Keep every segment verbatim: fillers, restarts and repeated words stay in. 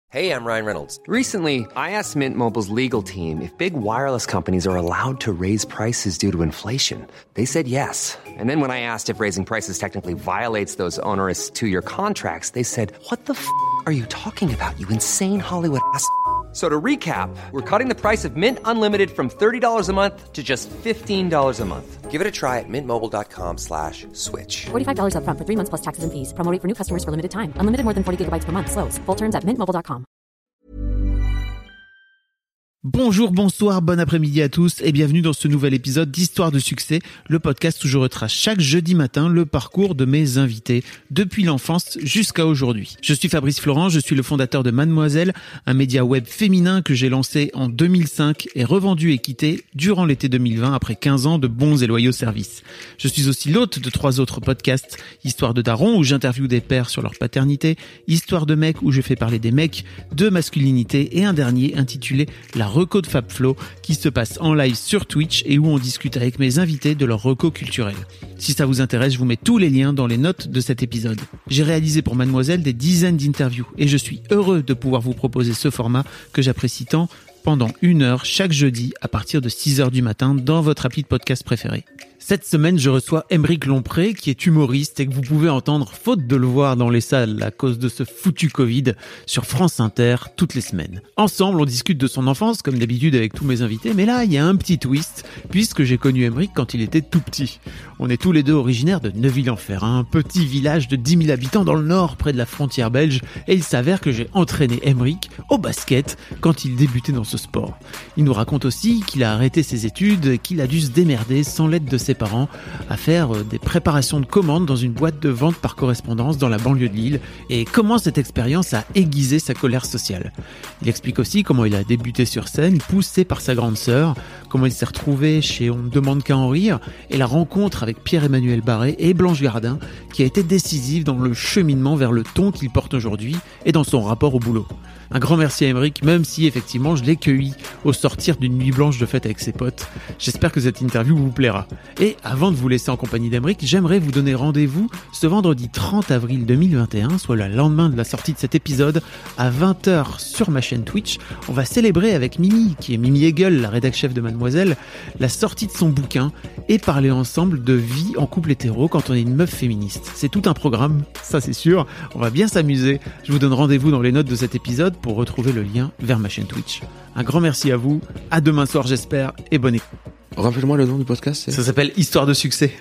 Hey, I'm Ryan Reynolds. Recently, I asked Mint Mobile's legal team if big wireless companies are allowed to raise prices due to inflation. They said yes. And then when I asked if raising prices technically violates those onerous two-year contracts, they said, what the f*** are you talking about, you insane Hollywood ass f- So to recap, we're cutting the price of Mint Unlimited from thirty dollars a month to just fifteen dollars a month. Give it a try at mintmobile.com slash switch. forty-five dollars up front for three months plus taxes and fees. Promo rate for new customers for limited time. Unlimited more than forty gigabytes per month. Slows full terms at mint mobile dot com. Bonjour, bonsoir, bon après-midi à tous et bienvenue dans ce nouvel épisode d'Histoire de succès, le podcast où je retrace chaque jeudi matin le parcours de mes invités depuis l'enfance jusqu'à aujourd'hui. Je suis Fabrice Florent, je suis le fondateur de Mademoiselle, un média web féminin que j'ai lancé en deux mille cinq et revendu et quitté durant l'été deux mille vingt après quinze ans de bons et loyaux services. Je suis aussi l'hôte de trois autres podcasts, Histoire de Daron où j'interviewe des pères sur leur paternité, Histoire de mecs où je fais parler des mecs, de masculinité et un dernier intitulé La reco de FabFlo qui se passe en live sur Twitch et où on discute avec mes invités de leur reco culturel. Si ça vous intéresse, je vous mets tous les liens dans les notes de cet épisode. J'ai réalisé pour Mademoiselle des dizaines d'interviews et je suis heureux de pouvoir vous proposer ce format que j'apprécie tant pendant une heure chaque jeudi à partir de six heures du matin dans votre appli de podcast préféré. Cette semaine, je reçois Aymeric Lompré, qui est humoriste et que vous pouvez entendre, faute de le voir dans les salles à cause de ce foutu Covid, sur France Inter toutes les semaines. Ensemble, on discute de son enfance, comme d'habitude avec tous mes invités, mais là, il y a un petit twist, puisque j'ai connu Aymeric quand il était tout petit. On est tous les deux originaires de Neuville-en-Ferrain, un petit village de dix mille habitants dans le nord, près de la frontière belge, et il s'avère que j'ai entraîné Aymeric au basket quand il débutait dans ce sport. Il nous raconte aussi qu'il a arrêté ses études et qu'il a dû se démerder sans l'aide de ses parents à faire des préparations de commandes dans une boîte de vente par correspondance dans la banlieue de Lille et comment cette expérience a aiguisé sa colère sociale. Il explique aussi comment il a débuté sur scène, poussé par sa grande sœur, comment il s'est retrouvé chez On ne demande qu'à en rire et la rencontre avec Pierre-Emmanuel Barré et Blanche Gardin qui a été décisive dans le cheminement vers le ton qu'il porte aujourd'hui et dans son rapport au boulot. Un grand merci à Aymeric, même si effectivement je l'ai cueilli au sortir d'une nuit blanche de fête avec ses potes. J'espère que cette interview vous plaira. Et avant de vous laisser en compagnie d'Aymeric, j'aimerais vous donner rendez-vous ce vendredi trente avril deux mille vingt et un, soit le lendemain de la sortie de cet épisode, à vingt heures sur ma chaîne Twitch. On va célébrer avec Mimi, qui est Mimi Hegel, la rédac chef de Mademoiselle, la sortie de son bouquin et parler ensemble de vie en couple hétéro quand on est une meuf féministe. C'est tout un programme, ça c'est sûr. On va bien s'amuser. Je vous donne rendez-vous dans les notes de cet épisode pour retrouver le lien vers ma chaîne Twitch. Un grand merci à vous, à demain soir j'espère, et bonne écoute. Rappelle-moi le nom du podcast. C'est... Ça s'appelle Histoire de succès.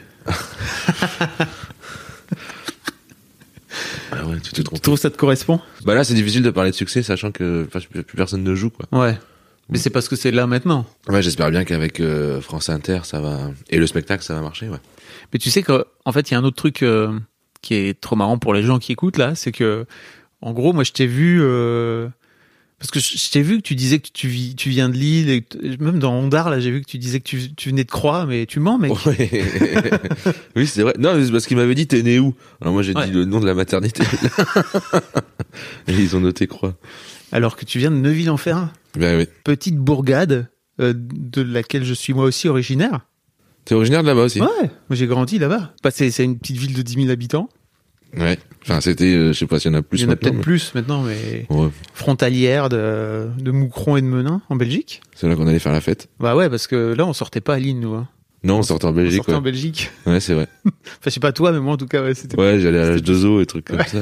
Ah ouais, tu t'es trompé. Tu trouves que ça te correspond ? Bah là c'est difficile de parler de succès sachant que enfin, plus personne ne joue quoi. Ouais. Mais c'est parce que c'est là maintenant. Ouais, j'espère bien qu'avec euh, France Inter ça va et le spectacle ça va marcher, ouais. Mais tu sais que en fait il y a un autre truc euh, qui est trop marrant pour les gens qui écoutent là, c'est que en gros moi je t'ai vu euh, parce que je t'ai vu que tu disais que tu vis, tu viens de Lille et que, même dans Ondar là j'ai vu que tu disais que tu, tu venais de Croix, mais tu mens mec. Ouais. Oui c'est vrai. Non c'est parce qu'il m'avait dit t'es né où. Alors moi j'ai ouais. dit le nom de la maternité. Et ils ont noté Croix. Alors que tu viens de Neuville-en-Ferrain. Ben oui. Petite bourgade euh, de laquelle je suis moi aussi originaire. T'es originaire de là-bas aussi ? Ouais, moi j'ai grandi là-bas. Bah, c'est, c'est une petite ville de dix mille habitants. Ouais. Enfin c'était, euh, je sais pas s'il y en a plus. Il y en a maintenant, peut-être mais... plus maintenant, mais ouais. Frontalière de, de Moucron et de Menin en Belgique. C'est là qu'on allait faire la fête. Bah ouais, parce que là on sortait pas à Lille nous. Hein. Non, on sortait en Belgique. On sortait ouais. en Belgique. Ouais, c'est vrai. Enfin, je sais pas toi, mais moi en tout cas, ouais, c'était. Ouais, j'allais à l'H deux O et trucs comme ouais. ça.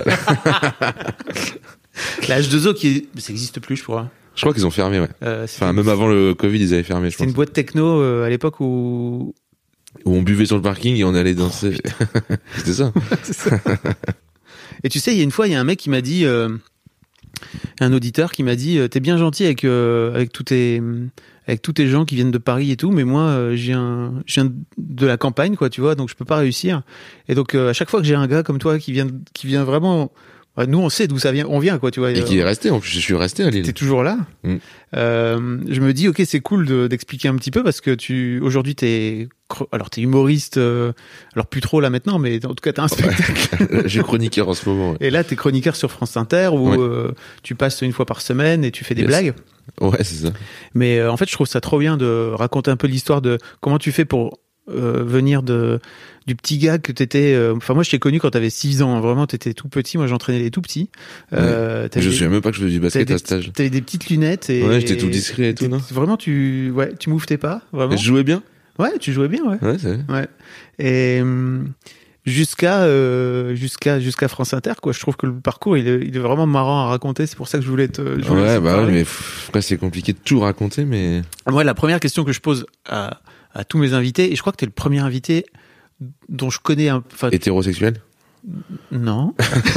La H deux O qui est... ça existe plus, je crois. Je crois qu'ils ont fermé, ouais. Euh, enfin, même avant le Covid, ils avaient fermé, je c'était pense. une boîte techno euh, à l'époque où... Où on buvait sur le parking et on allait danser. Oh, c'était ça. C'est ça. Et tu sais, il y a une fois, il y a un mec qui m'a dit, euh, un auditeur qui m'a dit, t'es bien gentil avec euh, avec tous tes avec tous tes gens qui viennent de Paris et tout, mais moi, euh, je viens je viens de la campagne, quoi, tu vois, donc je peux pas réussir. Et donc euh, à chaque fois que j'ai un gars comme toi qui vient qui vient vraiment, nous on sait d'où ça vient, on vient, quoi, tu vois. Et qui est resté, en plus, je suis resté à Lille. T'es toujours là. Mm. Euh, je me dis, ok, c'est cool de, d'expliquer un petit peu parce que tu aujourd'hui t'es alors t'es humoriste, euh, alors plus trop là maintenant, mais en tout cas t'as un spectacle. Ouais. Je suis chroniqueur en ce moment. Ouais. Et là t'es chroniqueur sur France Inter où ouais. euh, tu passes une fois par semaine et tu fais des yes. blagues. Ouais, c'est ça. Mais euh, en fait, je trouve ça trop bien de raconter un peu l'histoire de comment tu fais pour euh, venir de du petit gars que t'étais. euh, Enfin, moi, je t'ai connu quand t'avais six ans. Vraiment, t'étais tout petit. Moi, j'entraînais les tout petits. Euh, Ouais. t'avais Je des- me souviens même pas que je faisais du t'avais basket des à cet âge. petits- T'avais des petites lunettes et. Ouais, j'étais tout discret et tout, t'es- non Vraiment, tu, ouais, tu mouvetais pas, vraiment. Et je jouais bien. Ouais, tu jouais bien, ouais. Ouais, c'est vrai. Ouais. Et hum, jusqu'à euh, jusqu'à jusqu'à France Inter, quoi. Je trouve que le parcours, il est, il est vraiment marrant à raconter. C'est pour ça que je voulais te. je voulais Ouais, te bah ouais, parler. mais pff, après c'est compliqué de tout raconter, mais Moi, la première question que je pose à, à tous mes invités, et je crois que t'es le premier invité dont je connais un. Enfin, hétérosexuel. non.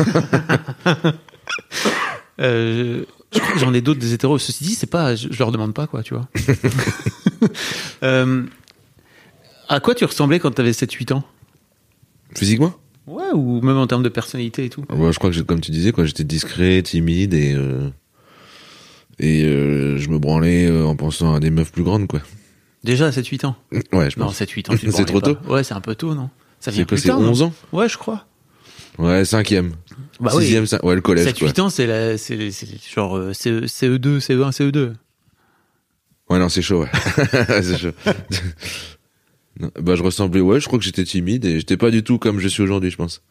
euh, je crois que j'en ai d'autres des hétéros. Ceci dit, c'est pas, je, je leur demande pas, quoi, tu vois. euh, à quoi tu ressemblais quand t'avais sept huit ans? Physiquement. Ouais, ou même en termes de personnalité et tout. Ouais, je crois que j'ai- comme tu disais, quoi, j'étais discret, timide et euh, et euh, je me branlais euh, en pensant à des meufs plus grandes, quoi. Déjà à sept huit ans. Ouais, je Non, pense. sept huit ans, tu te C'est branlais trop pas. tôt. Ouais, c'est un peu tôt, non? Ça vient C'est quoi, plus c'est tard, non onze ans? Ouais, je crois. Ouais, cinquième. Bah Sixième, oui. cin- ouais, le collège, sept quoi. huit ans, c'est la, c'est, c'est genre euh, C E- C E deux, C E un, C E deux. Ouais, non, c'est chaud, ouais. C'est chaud. Non, bah, je ressemblais, ouais, je crois que j'étais timide et j'étais pas du tout comme je suis aujourd'hui, je pense.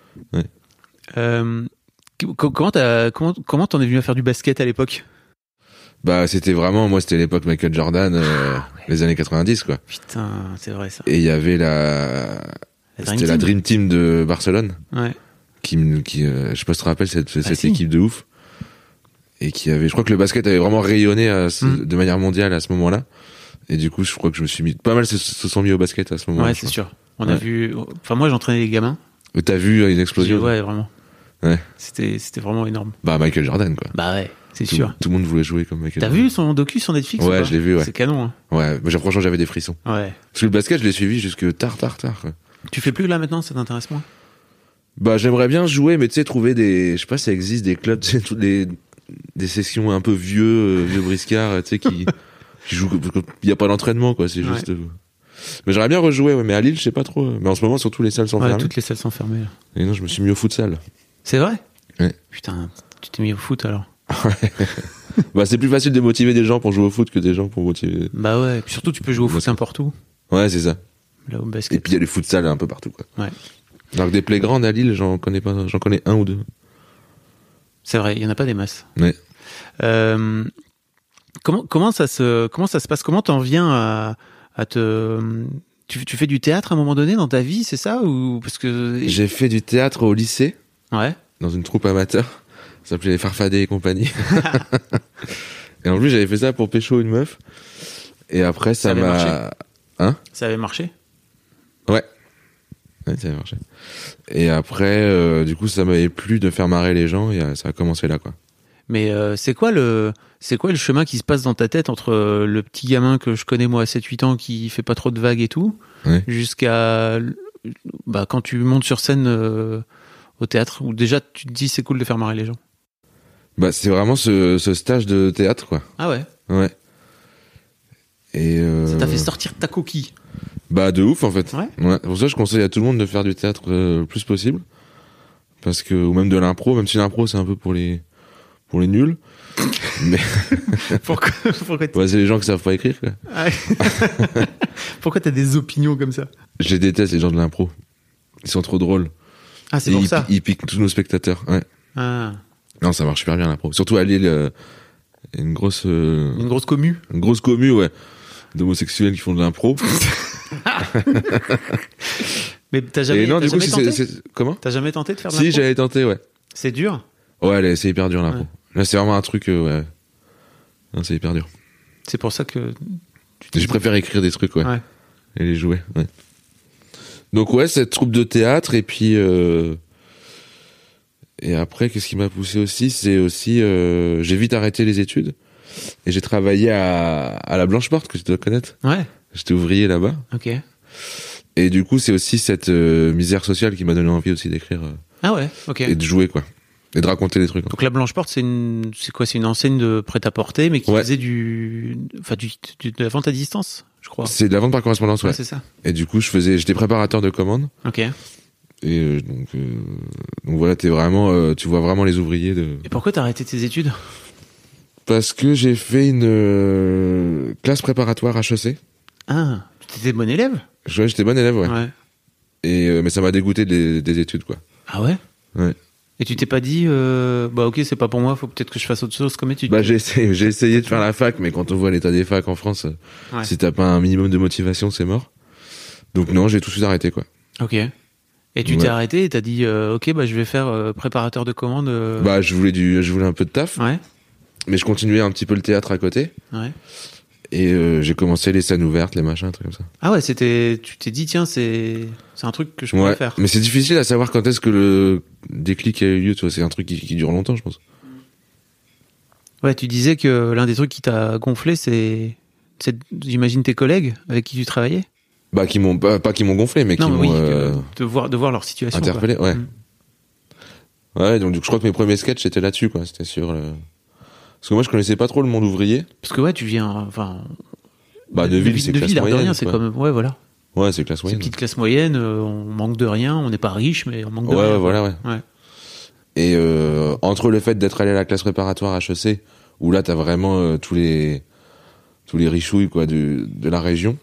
Euh, co- comment t'as, comment, comment t'en es venu à faire du basket à l'époque? Bah, c'était vraiment, moi, c'était l'époque Michael Jordan, euh, les années quatre-vingt-dix, quoi. Putain, c'est vrai ça. Et il y avait la, La c'était la Dream Team de Barcelone, Ouais. qui, me- qui, euh, je sais pas si tu te rappelles cette, cette Ah, si. équipe de ouf. Et qui avait, je crois que le basket avait vraiment rayonné à ce- Mm. de manière mondiale à ce moment-là. Et du coup, je crois que je me suis mis, pas mal se, se sont mis au basket à ce moment-là. Ouais, je c'est crois. sûr. On a Ouais. vu. Enfin, moi, j'entraînais les gamins. Et T'as vu euh, une J'ai- explosion? Ouais, vraiment. Ouais. C'était, c'était vraiment énorme. Bah, Michael Jordan, quoi. Bah ouais, c'est Tout, sûr. tout le monde voulait jouer comme Michael T'as Jordan. vu son docu sur Netflix? Ouais, ou pas je l'ai vu, ouais. C'est canon, hein. Ouais, mais j'ai- franchement, j'avais des frissons. Ouais. Parce que le basket, je l'ai suivi jusque tard, tard, tard, quoi. Tu fais plus là maintenant, ça t'intéresse moins? Bah, j'aimerais bien jouer, mais tu sais, trouver des, je sais pas, ça existe des clubs, tu sais, toutes les, des sessions un peu vieux, euh, vieux briscards, tu sais, qui, qui jouent, il y a pas d'entraînement, quoi, c'est Ouais. juste, euh, mais j'aimerais bien rejouer, ouais, mais à Lille, je sais pas trop, mais en ce moment, surtout les salles sont Ouais, fermées. toutes les salles sont fermées. Là. Et non, je me suis mis au futsal. C'est vrai? Ouais. Putain, tu t'es mis au foot alors? Bah, c'est plus facile de motiver des gens pour jouer au foot que des gens pour motiver. Bah ouais, puis surtout tu peux jouer au foot Basket. n'importe où. Ouais, c'est ça. Là au Et basket. puis il y a les futsal un peu partout, quoi. Ouais. Alors que des playgrounds à Lille, j'en connais pas, j'en connais un ou deux. C'est vrai, il y en a pas des masses. Ouais. Euh, comment comment ça se comment ça se passe? Comment t'en viens à, à te tu, tu fais du théâtre à un moment donné dans ta vie, c'est ça ou parce que J'ai fait du théâtre au lycée, ouais. dans une troupe amateur. Ça s'appelait les Farfadets et compagnie. Et en plus, j'avais fait ça pour pécho une meuf. Et après, Ça ça avait m'a... marché Hein? Ça avait marché? Ouais. Ouais, ça avait marché. Et après, euh, du coup, ça m'avait plu de faire marrer les gens et euh, ça a commencé là, quoi. Mais euh, c'est quoi le c'est quoi le chemin qui se passe dans ta tête entre euh, le petit gamin que je connais moi à sept huit ans qui fait pas trop de vagues et tout Ouais. jusqu'à bah quand tu montes sur scène euh, au théâtre où déjà tu te dis c'est cool de faire marrer les gens. Bah, c'est vraiment ce, ce stage de théâtre, quoi. Ah ouais. Ouais. Et euh... Ça t'a fait sortir de ta coquille. Bah, de ouf, en fait. Ouais. Ouais. Pour ça, je conseille à tout le monde de faire du théâtre euh, le plus possible. Parce que, ou même de l'impro, même si l'impro, c'est un peu pour les, pour les nuls. Mais, Pourquoi pourquoi t'as ouais, c'est les gens qui savent pas écrire, quoi. Ah ouais. Pourquoi t'as des opinions comme ça? Je les déteste, les gens de l'impro. Ils sont trop drôles. Ah c'est Et pour ils, ça. ils piquent tous nos spectateurs. Ouais. Ah. Non, ça marche super bien, l'impro. Surtout à Lille, euh, il y a une grosse, euh, Une grosse commu. une grosse commu, ouais, d'homosexuels qui font de l'impro. Mais t'as jamais, Et non, t'as du coup, jamais c'est, tenté c'est- comment? T'as jamais tenté de faire de Si, l'impro? j'avais tenté, ouais. C'est dur. Ouais, allez, c'est hyper dur, l'impro. Ouais. Là, c'est vraiment un truc, euh, ouais. Non, c'est hyper dur. C'est pour ça que tu t'es Je dit- préfère écrire des trucs, ouais. Ouais. Et les jouer, ouais. Donc, ouais, cette troupe de théâtre, et puis, euh... et après, qu'est-ce qui m'a poussé aussi? C'est aussi, euh... j'ai vite arrêté les études. Et j'ai travaillé à, à la Blanche-Porte, que tu dois connaître. Ouais. J'étais ouvrier là-bas. Ok. Et du coup, c'est aussi cette euh, misère sociale qui m'a donné envie aussi d'écrire euh, Ah ouais. Ok. et de jouer, quoi. Et de raconter des trucs. Donc la Blanche Porte, c'est une, c'est quoi? C'est une enseigne de prêt-à-porter, mais qui Ouais. faisait du, enfin du, du- de la vente à distance, je crois. C'est de la vente par correspondance, ouais. Ouais, c'est ça. Et du coup, je faisais, j'étais préparateur de commandes. Ok. Et euh, donc, euh, donc voilà, t'es vraiment, euh, tu vois vraiment les ouvriers de. Et pourquoi t'as arrêté tes études? Parce que j'ai fait une euh, classe préparatoire H E C. Ah, tu étais bon élève? Je- ouais, j'étais bon élève, ouais. Ouais. Et, euh, mais ça m'a dégoûté des, des études, quoi. Ah ouais? Ouais. Et tu t'es pas dit, euh, bah ok, c'est pas pour moi, faut peut-être que je fasse autre chose comme étude. Bah, j'ai essayé, j'ai essayé de faire la fac, mais quand on voit l'état des facs en France, euh, Ouais. si t'as pas un minimum de motivation, c'est mort. Donc non, j'ai tout de suite arrêté, quoi. Ok. Et tu Ouais. t'es arrêté et t'as dit, euh, ok, bah je vais faire euh, préparateur de commande. euh, Bah, je voulais du, je voulais un peu de taf, Ouais. mais je continuais un petit peu le théâtre à côté. Ouais. Et euh, j'ai commencé les scènes ouvertes, les machins, un truc comme ça. Ah ouais, c'était, tu t'es dit, tiens, c'est, c'est un truc que je pourrais Ouais, faire. mais c'est difficile à savoir quand est-ce que le déclic a eu lieu, tu vois. C'est un truc qui, qui dure longtemps, je pense. Ouais, tu disais que l'un des trucs qui t'a gonflé, c'est, c'est, j'imagine tes collègues avec qui tu travaillais. Bah, qui m'ont pas, pas qui m'ont gonflé, mais qui Non, mais m'ont oui, euh, que- de voir, de voir leur situation. quoi. interpellé. Ouais. Mm. Ouais, donc je crois que mes premiers sketchs c'était là-dessus, quoi. C'était sur. Le... Parce que moi, je connaissais pas trop le monde ouvrier. Parce que ouais, tu viens, enfin. Bah, de ville, c'est de classe ville, l'air de moyenne. rien, c'est quoi. comme, ouais, voilà. Ouais, c'est classe C'est moyenne. petite classe moyenne, euh, on manque de rien, on n'est pas riche, mais on manque de Ouais, rien. ouais, voilà, ouais. Ouais. Et euh, entre le fait d'être allé à la classe préparatoire H E C, où là, t'as vraiment euh, tous les tous les richouilles, quoi, du, de la région.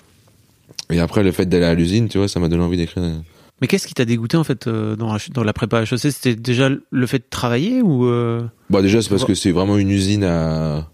Et après, le fait d'aller à l'usine, tu vois, ça m'a donné envie d'écrire. euh, Mais qu'est-ce qui t'a dégoûté en fait euh, dans, H- dans la prépa H E C? C'était déjà le fait de travailler ou euh... Bah déjà c'est parce que c'est vraiment une usine à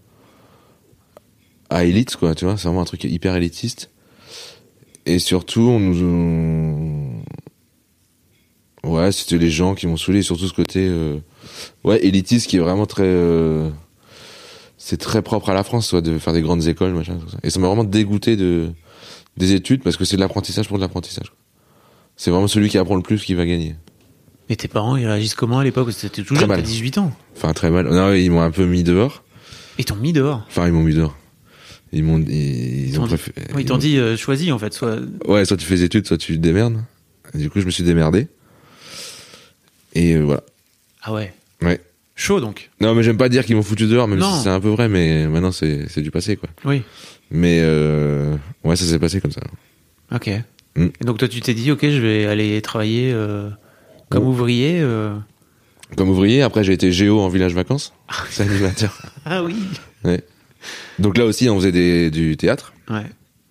à élite, quoi, tu vois, c'est vraiment un truc hyper élitiste. Et surtout on nous on... ouais, c'était les gens qui m'ont saoulé, surtout ce côté euh... ouais, élitiste qui est vraiment très euh... c'est très propre à la France, soit de faire des grandes écoles, machin, tout ça. Et ça m'a vraiment dégoûté de des études parce que c'est de l'apprentissage pour de l'apprentissage, quoi. C'est vraiment celui qui apprend le plus qui va gagner. Et tes parents ils réagissent comment à l'époque? C'était tout Très jeune, mal. t'as dix-huit ans. Enfin très mal. Non, ils m'ont un peu mis dehors. Ils t'ont mis dehors. Enfin, ils m'ont mis dehors. Ils m'ont, ils, ils t'ont ont dit- préféré. Ouais, ils t'ont dit euh, choisis en fait, soit. Ouais, soit tu fais des études, soit tu te démerdes. Et du coup, je me suis démerdé. Et euh, voilà. Ah ouais. Ouais. Chaud donc. Non, mais j'aime pas dire qu'ils m'ont foutu dehors, même Non. si c'est un peu vrai, mais maintenant c'est, c'est du passé, quoi. Oui. Mais euh, ouais, ça s'est passé comme ça. Ok. Mm. Et donc toi tu t'es dit ok je vais aller travailler euh, comme Oh. ouvrier. euh. Comme ouvrier, après j'ai été géo en village vacances. C'est animateur. Ah oui. Ouais. Donc là aussi, on faisait des, du théâtre. Ouais.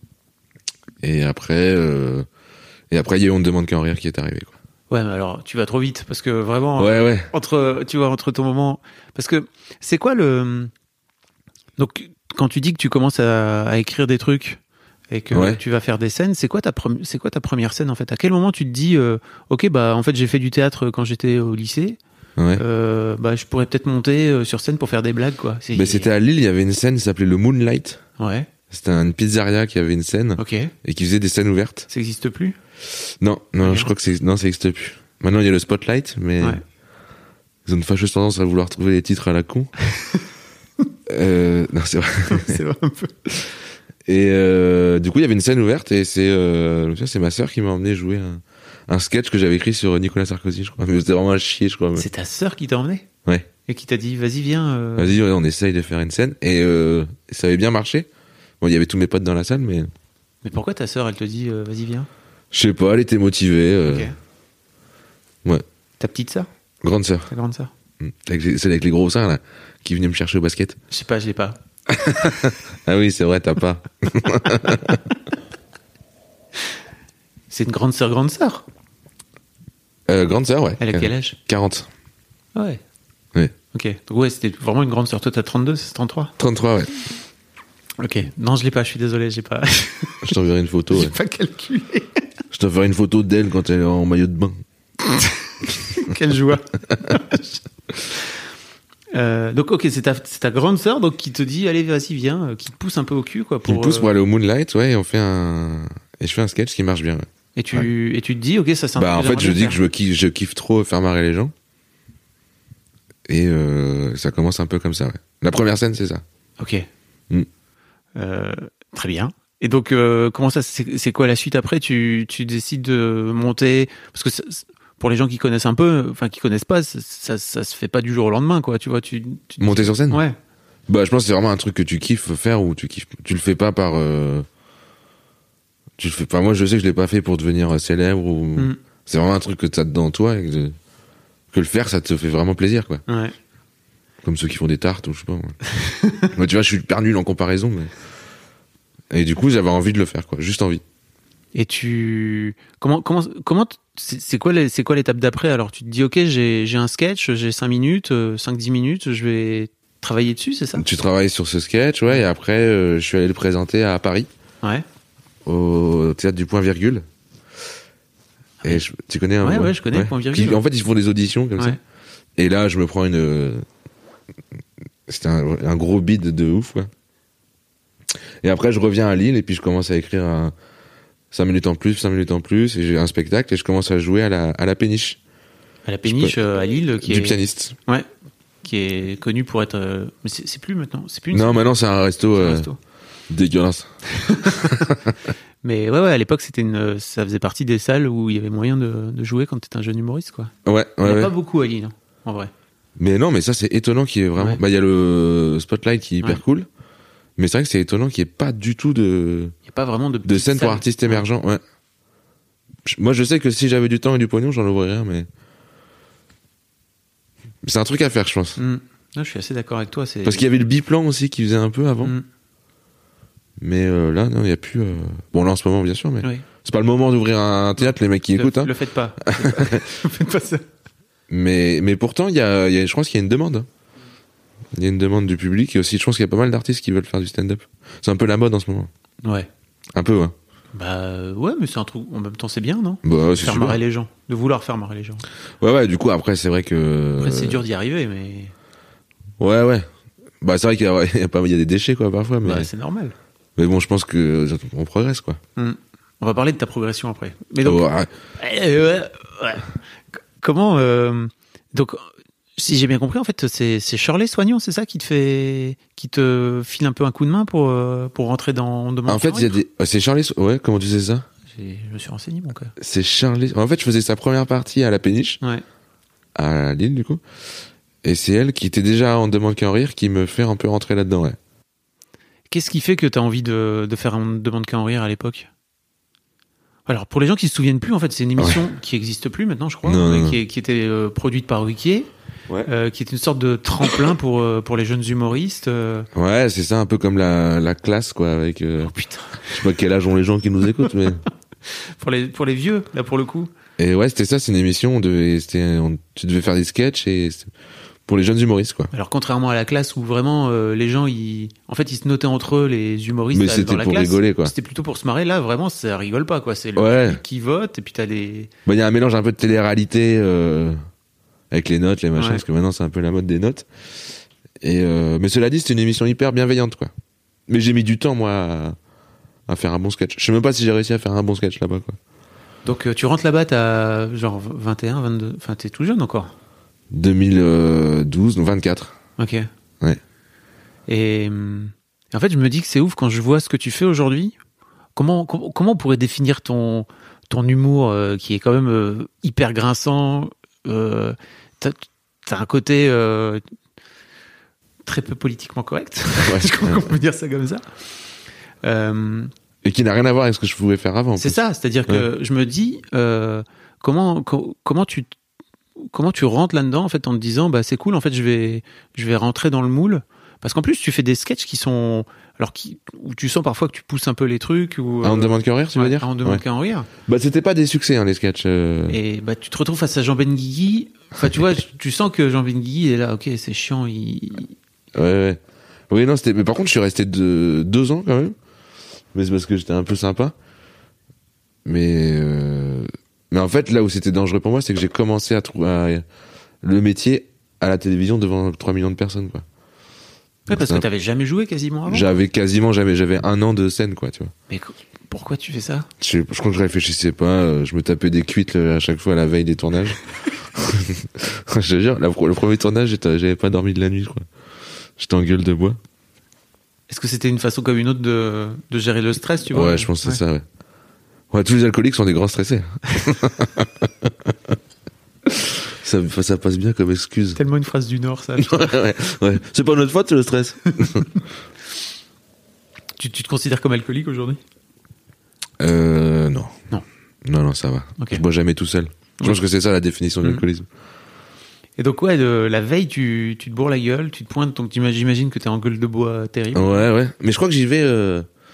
Et après, euh, et après, il y a eu On ne demande qu'à en rire qui est arrivé, quoi. Ouais mais alors tu vas trop vite parce que vraiment. Ouais, ouais. entre tu vois entre ton moment parce que c'est quoi le donc quand tu dis que tu commences à, à écrire des trucs et que Ouais. tu vas faire des scènes, c'est quoi ta pre- c'est quoi ta première scène en fait? À quel moment tu te dis euh, ok bah en fait j'ai fait du théâtre quand j'étais au lycée, Ouais. euh, bah je pourrais peut-être monter euh, sur scène pour faire des blagues quoi. C'est- Ben, c'était à Lille, il y avait une scène qui s'appelait le Moonlight. Ouais. C'était une pizzeria qui avait une scène Ok. et qui faisait des scènes ouvertes. Ça existe plus? Non, non, Ok. je crois que c'est, non, ça n'existe plus. Maintenant, il y a le Spotlight, mais Ouais. ils ont une fâcheuse tendance à vouloir trouver les titres à la con. euh, non, c'est vrai. C'est vrai un peu. Et euh, du coup, il y avait une scène ouverte et c'est, euh, je me souviens, c'est ma sœur qui m'a emmené jouer un, un sketch que j'avais écrit sur Nicolas Sarkozy, je crois. Mais c'était vraiment à chier, je crois. mais- C'est ta sœur qui t'a emmené Ouais. et qui t'a dit vas-y viens. euh. Vas-y, ouais, on essaye de faire une scène et euh, ça avait bien marché. Bon, il y avait tous mes potes dans la salle, mais Mais pourquoi ta sœur elle te dit euh, vas-y viens? je sais pas, elle était motivée. Euh, Ok. Ouais. Ta petite sœur? Grande sœur. Ta grande sœur? Mm. Avec- Celle avec les gros seins, là, qui venait me chercher au basket. Je sais pas, je l'ai pas. Ah oui, c'est vrai, t'as pas. C'est une grande sœur, grande sœur. Euh, grande sœur, ouais. Elle a quel âge? quarante. Ouais. Ouais. Ok. Donc ouais, c'était vraiment une grande sœur. Toi, t'as trente-deux, c'est trente-trois? trente-trois, ouais. Ok. Non, je l'ai pas, je suis désolé, j'ai pas, Je t'enverrai une photo. j'ai Ouais. pas calculé. Je t'enverrai une photo d'elle quand elle est en maillot de bain. Quelle joie. Euh, donc ok, c'est ta, c'est ta grande sœur donc qui te dit allez vas-y viens, euh, qui te pousse un peu au cul quoi Qui me pour. pousse euh, pour aller au Moonlight, ouais, et on fait un, et je fais un sketch qui marche bien. Ouais. Et tu et tu te dis ok ça c'est un Bah, en truc fait, que je j'aimerais dis bien que je kiffe, je kiffe trop faire marrer les gens. Et euh, ça commence un peu comme ça, ouais. La première scène, c'est ça. faire. Ok. Mm. Euh, très bien. Et donc euh, comment ça c'est, c'est quoi la suite après? Tu tu décides de monter parce que ça- pour les gens qui connaissent un peu, enfin qui connaissent pas, ça, ça, ça se fait pas du jour au lendemain quoi. Tu vois tu. tu Monter sur scène. Ouais. Bah, je pense que c'est vraiment un truc que tu kiffes faire ou tu kiffes. Tu le fais pas par. Euh... Tu le fais pas. Moi, je sais que je l'ai pas fait pour devenir célèbre ou. Mm. C'est vraiment un truc que t'as dedans toi et que, que le faire, ça te fait vraiment plaisir, quoi. Ouais. Comme ceux qui font des tartes ou je sais pas. Moi, moi tu vois, je suis hyper nul en comparaison, mais. Et du coup, j'avais envie de le faire, quoi. Juste envie. Et tu comment comment comment t- c'est, c'est quoi les- c'est quoi l'étape d'après? Alors tu te dis ok, j'ai j'ai un sketch, j'ai cinq minutes, euh, cinq dix minutes, je vais travailler dessus, c'est ça? Tu travailles sur ce sketch, ouais, et après, euh, je suis allé le présenter à Paris, Ouais. au théâtre du Point Virgule. Et je- tu connais un Ouais, peu ouais, je connais le Point Virgule. Qui- en fait, ils font des auditions comme ça. Ouais. Et là, je me prends une. euh, C'était un, un gros bide de ouf, quoi. Et après, je reviens à Lille et puis je commence à écrire un cinq minutes en plus, cinq minutes en plus, et j'ai un spectacle et je commence à jouer à la, à la péniche. À la péniche Je euh, à Lille, qui du est pianiste. ouais, qui est connu pour être. euh, Mais c'est, c'est plus maintenant. C'est plus. Une Non, scène. maintenant, c'est un resto, C'est un euh, resto. dégueulasse. Mais ouais, ouais, à l'époque, c'était une, ça faisait partie des salles où il y avait moyen de, de jouer quand t'étais un jeune humoriste, quoi. Ouais, Il n'y ouais, en a ouais. pas beaucoup à Lille, hein, en vrai. Mais non, mais ça, c'est étonnant qu'il y ait vraiment. Ouais. Bah, il y a le Spotlight qui est hyper Ouais. cool. Mais c'est vrai que c'est étonnant qu'il n'y ait pas du tout de, Il n'y a pas vraiment de de petites scène pour salles. artistes émergents, ouais. Je- Moi, je sais que si j'avais du temps et du pognon, j'en ouvrirais un, mais. C'est un truc à faire, je pense. Mm. Non, je suis assez d'accord avec toi. C'est... Parce qu'il y avait le biplan aussi qui faisait un peu avant. Mm. Mais euh, là, non, il n'y a plus. euh, Bon, là, en ce moment, bien sûr, mais. Oui. C'est pas le moment d'ouvrir un théâtre, les mecs qui Le, écoutent, hein. le faites pas. Le faites pas. Le faites pas ça. Mais, mais pourtant, il y a, il y a, je pense qu'il y a une demande. hein. Il y a une demande du public et aussi, je pense qu'il y a pas mal d'artistes qui veulent faire du stand-up. C'est un peu la mode en ce moment. Ouais. Un peu, ouais. Bah ouais, mais c'est un truc. En même temps, c'est bien, non? Bah, ouais, c'est Faire super. marrer les gens, de vouloir faire marrer les gens. Ouais, ouais, du coup, après, c'est vrai que. Après, c'est dur d'y arriver, mais Ouais, ouais. Bah, c'est vrai qu'il y a, ouais, il y a pas, il y a des déchets, quoi, parfois, mais. bah, c'est normal. Mais bon, je pense que on progresse, quoi. Mm. On va parler de ta progression après. Mais donc, Oh, ouais. Eh, ouais, ouais. C- comment euh, donc si j'ai bien compris en fait c'est c'est Shirley Soignon, c'est ça qui te fait qui te file un peu un coup de main pour euh, pour rentrer dans On demande En fait, qu'à il y a rire. des. euh, C'est Charlie. Ouais, comment tu sais ça? J'ai- je me suis renseigné mon gars. C'est Charlie. En fait, je faisais sa première partie à la péniche, Ouais. à Lille, du coup. Et c'est elle qui était déjà en demande qu'à en rire qui me fait un peu rentrer là-dedans, ouais. Qu'est-ce qui fait que tu as envie de de faire On demande qu'à en rire à l'époque? Alors pour les gens qui se souviennent plus en fait, c'est une émission qui existe plus maintenant, je crois, Non, mais non, qui, est- qui était euh, produite par Ruquier. Ouais. Euh, qui est une sorte de tremplin pour euh, pour les jeunes humoristes. euh. Ouais, c'est ça, un peu comme la, la classe, quoi, avec. euh, Oh putain. je sais pas quel âge ont les gens qui nous écoutent, mais. Pour les pour les vieux là pour le coup. Et ouais, c'était ça, c'est une émission, on devait, c'était, on- tu devais faire des sketchs et c'était pour les jeunes humoristes, quoi. Alors contrairement à la classe où vraiment euh, les gens ils en fait ils se notaient entre eux les humoristes Mais là, c'était dans la pour classe. rigoler, quoi. C'était plutôt pour se marrer. Là vraiment ça rigole pas quoi. C'est le Ouais. public qui vote et puis t'as des Bah, il y a un mélange un peu de télé-réalité, euh, avec les notes, les machins, Ouais. parce que maintenant c'est un peu la mode des notes. Et euh, mais cela dit, c'était une émission hyper bienveillante, quoi. Mais j'ai mis du temps, moi, à, à faire un bon sketch. Je sais même pas si j'ai réussi à faire un bon sketch là-bas, quoi. donc euh, tu rentres là-bas t'as genre vingt et un, vingt-deux, enfin t'es tout jeune encore. deux mille douze, donc vingt-quatre. Ok. Ouais. Et, hum, en fait je me dis que c'est ouf quand je vois ce que tu fais aujourd'hui. Comment com- comment on pourrait définir ton ton humour euh, qui est quand même euh, hyper grinçant. Euh, t'as, t'as un côté euh, très peu politiquement correct. Ouais, Est-ce qu'on peut dire ça comme ça? Euh, Et qui n'a rien à voir avec ce que je pouvais faire avant. en c'est plus. ça, c'est-à-dire que je me dis euh, comment co- comment tu comment tu rentres là-dedans en fait en te disant bah c'est cool en fait je vais je vais rentrer dans le moule parce qu'en plus tu fais des sketchs qui sont alors qui où tu sens parfois que tu pousses un peu les trucs ou Ah, on demande qu'à en rire, tu veux ouais, dire ah, on demande Ouais. qu'à en rire. Bah, c'était pas des succès, hein, les sketchs. euh. Et bah tu te retrouves face à Jean Benguigui. Enfin tu vois, tu sens que Jean Benguigui est là. Ok, c'est chiant. Il... Ouais, ouais. Oui, non, c'était. Mais par contre, je suis resté de... deux ans quand même. Mais c'est parce que j'étais un peu sympa. Mais euh... mais en fait, là où c'était dangereux pour moi, c'est que j'ai commencé à trouver le métier à la télévision devant trois millions de personnes, quoi. Ouais, parce c'est que un- t'avais jamais joué quasiment avant. J'avais quasiment jamais, j'avais un an de scène, quoi, tu vois. Mais co- pourquoi tu fais ça? Je, sais- je crois que je réfléchissais pas, euh, je me tapais des cuites euh, à chaque fois à la veille des tournages. Je te jure, la- le premier tournage, j'étais- j'avais pas dormi de la nuit, je crois. J'étais en gueule de bois. Est-ce que c'était une façon comme une autre de, de gérer le stress, tu vois? Ouais, je pense que c'est ça, ouais. Ouais, tous les alcooliques sont des grands stressés. ça, ça passe bien comme excuse. Tellement une phrase du Nord, ça. ouais, ouais, ouais. C'est pas notre faute, c'est le stress. tu, tu te considères comme alcoolique aujourd'hui? Euh, non. Non. Non, non, ça va. Ok. Je bois jamais tout seul. Je pense que c'est ça la définition de Mhm. l'alcoolisme. Et donc, ouais, de, la veille, tu, tu te bourres la gueule, tu te pointes, donc t'imagines- j'imagine que t'es en gueule de bois terrible. Ouais, ouais. Mais je crois que j'y vais, euh...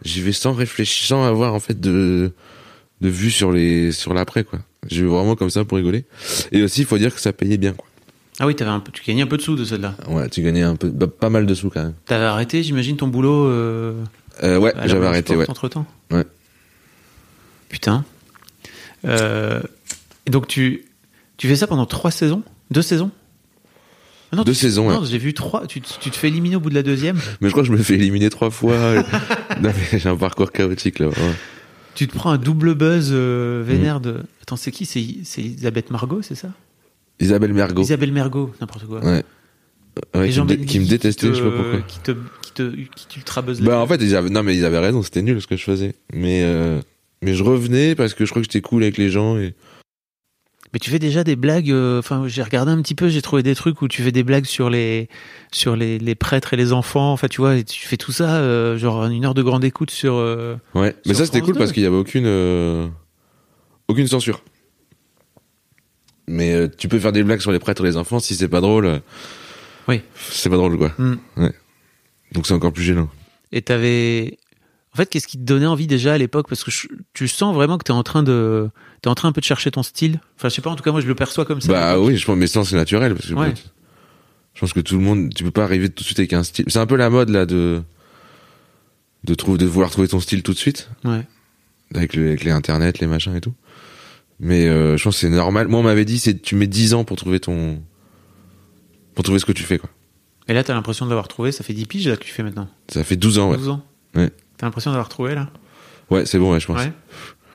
j'y vais sans réfléchir, sans avoir en fait de de vue sur les sur l'après quoi. J'y vais vraiment comme ça pour rigoler. Et aussi, il faut dire que ça payait bien quoi. Ah oui, t'avais un peu, tu gagnais un peu de sous de celle-là. Ouais, tu gagnais un peu, bah, pas mal de sous quand même. T'avais arrêté, j'imagine, ton boulot. Euh, euh, ouais, j'avais arrêté. Ouais. Entre temps. Ouais. Putain. Euh, et donc tu tu fais ça pendant trois saisons, deux saisons. Ah non, deux tu, saisons. Non, ouais. j'ai vu trois. Tu, tu te fais éliminer au bout de la deuxième. Mais je crois que je me fais éliminer trois fois. Non, mais j'ai un parcours chaotique là. Ouais. Tu te prends un double buzz euh, vénère mmh. de. Attends, c'est qui? C'est c'est Isabelle Margot, c'est ça? Isabelle Mergo. Isabelle Mergo, n'importe quoi. Ouais. Ouais, qui, me dé- qui me détestait, te, je sais pas pourquoi. Qui te, qui te, qui t'ultra buzz. Bah en fait, ils avaient, non mais ils avaient raison, c'était nul ce que je faisais. Mais euh, mais je revenais parce que je crois que j'étais cool avec les gens et. Mais tu fais déjà des blagues. Enfin, euh, j'ai regardé un petit peu, j'ai trouvé des trucs où tu fais des blagues sur les sur les, les prêtres et les enfants. Enfin, tu vois, et tu fais tout ça, euh, genre une heure de grande écoute sur. Euh, ouais, mais sur ça c'était France cool deux. parce qu'il y avait aucune euh, aucune censure. Mais euh, tu peux faire des blagues sur les prêtres et les enfants, si c'est pas drôle. Euh, oui. C'est pas drôle, quoi. Mm. Ouais. Donc c'est encore plus gênant. Et t'avais. En fait, qu'est-ce qui te donnait envie déjà à l'époque? Parce que je... tu sens vraiment que t'es en train de. T'es en train un peu de chercher ton style. Enfin, je sais pas, en tout cas, moi je le perçois comme ça. Bah oui, je pense, mais ça c'est naturel. Parce que ouais. Je pense que tout le monde. Tu peux pas arriver tout de suite avec un style. C'est un peu la mode, là, de. De, trouver, de vouloir trouver ton style tout de suite. Ouais. Avec, le, avec les internet, les machins et tout. Mais euh, je pense que c'est normal. Moi, on m'avait dit, c'est tu mets dix ans pour trouver ton. Pour trouver ce que tu fais, quoi. Et là, t'as l'impression de l'avoir trouvé. Ça fait dix piges là que tu fais maintenant. Ça fait douze ans, ouais. douze ans. Ouais. T'as l'impression d'avoir trouvé là? Ouais, c'est bon, ouais, je pense. Ouais.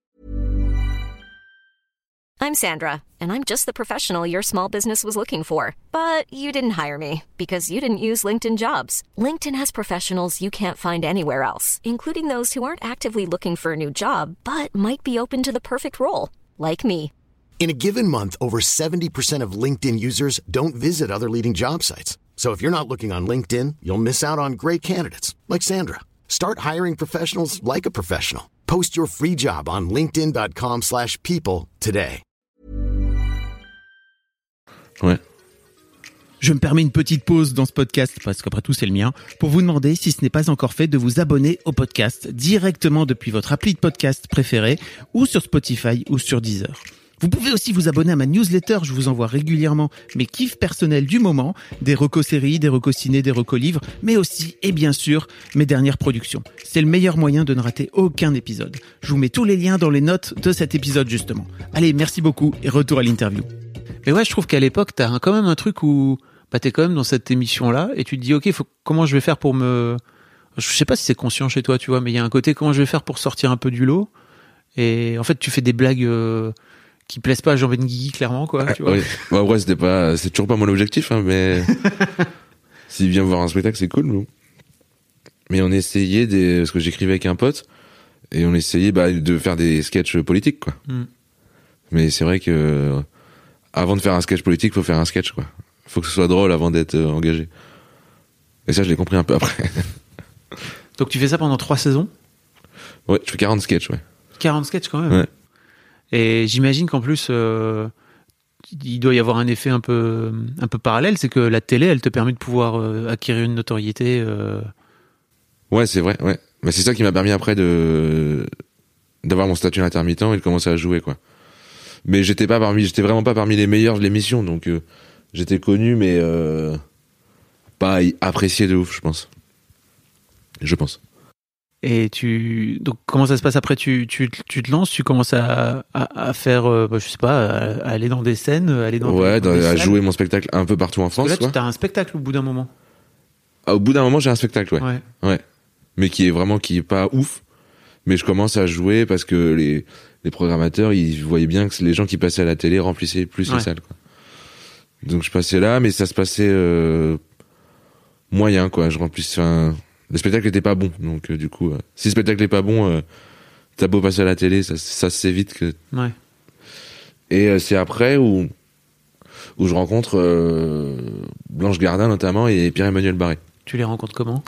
I'm Sandra, and I'm just the professional your small business was looking for. But you didn't hire me because you didn't use LinkedIn Jobs. LinkedIn has professionals you can't find anywhere else, including those who aren't actively looking for a new job, but might be open to the perfect role, like me. In a given month, over seventy percent of LinkedIn users don't visit other leading job sites. So if you're not looking on LinkedIn, you'll miss out on great candidates like Sandra. Start hiring professionals like a professional. Post your free job on linkedin dot com slash people today. Ouais. Je me permets une petite pause dans ce podcast, parce qu'après tout c'est le mien, pour vous demander, si ce n'est pas encore fait, de vous abonner au podcast directement depuis votre appli de podcast préférée, ou sur Spotify ou sur Deezer. Vous pouvez aussi vous abonner à ma newsletter, je vous envoie régulièrement mes kiffs personnels du moment, des recos séries, des recos ciné, des recos livres, mais aussi, et bien sûr, mes dernières productions. C'est le meilleur moyen de ne rater aucun épisode. Je vous mets tous les liens dans les notes de cet épisode justement. Allez, merci beaucoup et retour à l'interview. Mais ouais, je trouve qu'à l'époque, t'as un, quand même un truc où bah, t'es quand même dans cette émission-là et tu te dis, ok, faut, comment je vais faire pour me... Je sais pas si c'est conscient chez toi, tu vois, mais il y a un côté, comment je vais faire pour sortir un peu du lot. Et en fait, tu fais des blagues... Euh... qui plaisent pas à Jean Benguigui, clairement, quoi, tu vois. Oui. Bon, après, c'était pas, c'est toujours pas mon objectif, hein, mais s'il vient voir un spectacle, c'est cool, non? Mais on essayait des, parce que j'écrivais avec un pote, et on essayait, bah, de faire des sketchs politiques, quoi. Mm. Mais c'est vrai que, avant de faire un sketch politique, faut faire un sketch, quoi. Faut que ce soit drôle avant d'être euh, engagé. Et ça, je l'ai compris un peu après. Donc, tu fais ça pendant trois saisons? Ouais, je fais quarante sketchs, ouais. quarante sketchs, quand même? Ouais. Et j'imagine qu'en plus, euh, il doit y avoir un effet un peu, un peu parallèle, c'est que la télé, elle te permet de pouvoir euh, acquérir une notoriété. Euh... Ouais, c'est vrai, ouais. Mais c'est ça qui m'a permis après de d'avoir mon statut d'intermittent et de commencer à jouer, quoi. Mais j'étais pas parmi, j'étais vraiment pas parmi les meilleurs de l'émission, donc euh, j'étais connu, mais euh, pas apprécié de ouf, je pense. Je pense. Et tu, donc comment ça se passe après? Tu, tu, tu te lances, tu commences à, à, à faire, euh, bah, je sais pas, à, à aller dans des scènes, à aller dans, ouais, des, dans dans, des à salles. jouer mon spectacle un peu partout en France. Parce que là, quoi. tu as un spectacle au bout d'un moment. Ah, au bout d'un moment, j'ai un spectacle, ouais. ouais. Ouais. Mais qui est vraiment, qui est pas ouf. Mais je commence à jouer parce que les, les programmateurs, ils voyaient bien que les gens qui passaient à la télé remplissaient plus ouais. les salles, quoi. Donc je passais là, mais ça se passait euh, moyen, quoi. Je remplissais. Enfin, le spectacle était pas bon, donc euh, du coup, euh, si le spectacle est pas bon, euh, t'as beau passer à la télé, ça, ça se sait vite que. Ouais. Et euh, c'est après où où je rencontre euh, Blanche Gardin notamment et Pierre-Emmanuel Barré. Tu les rencontres comment?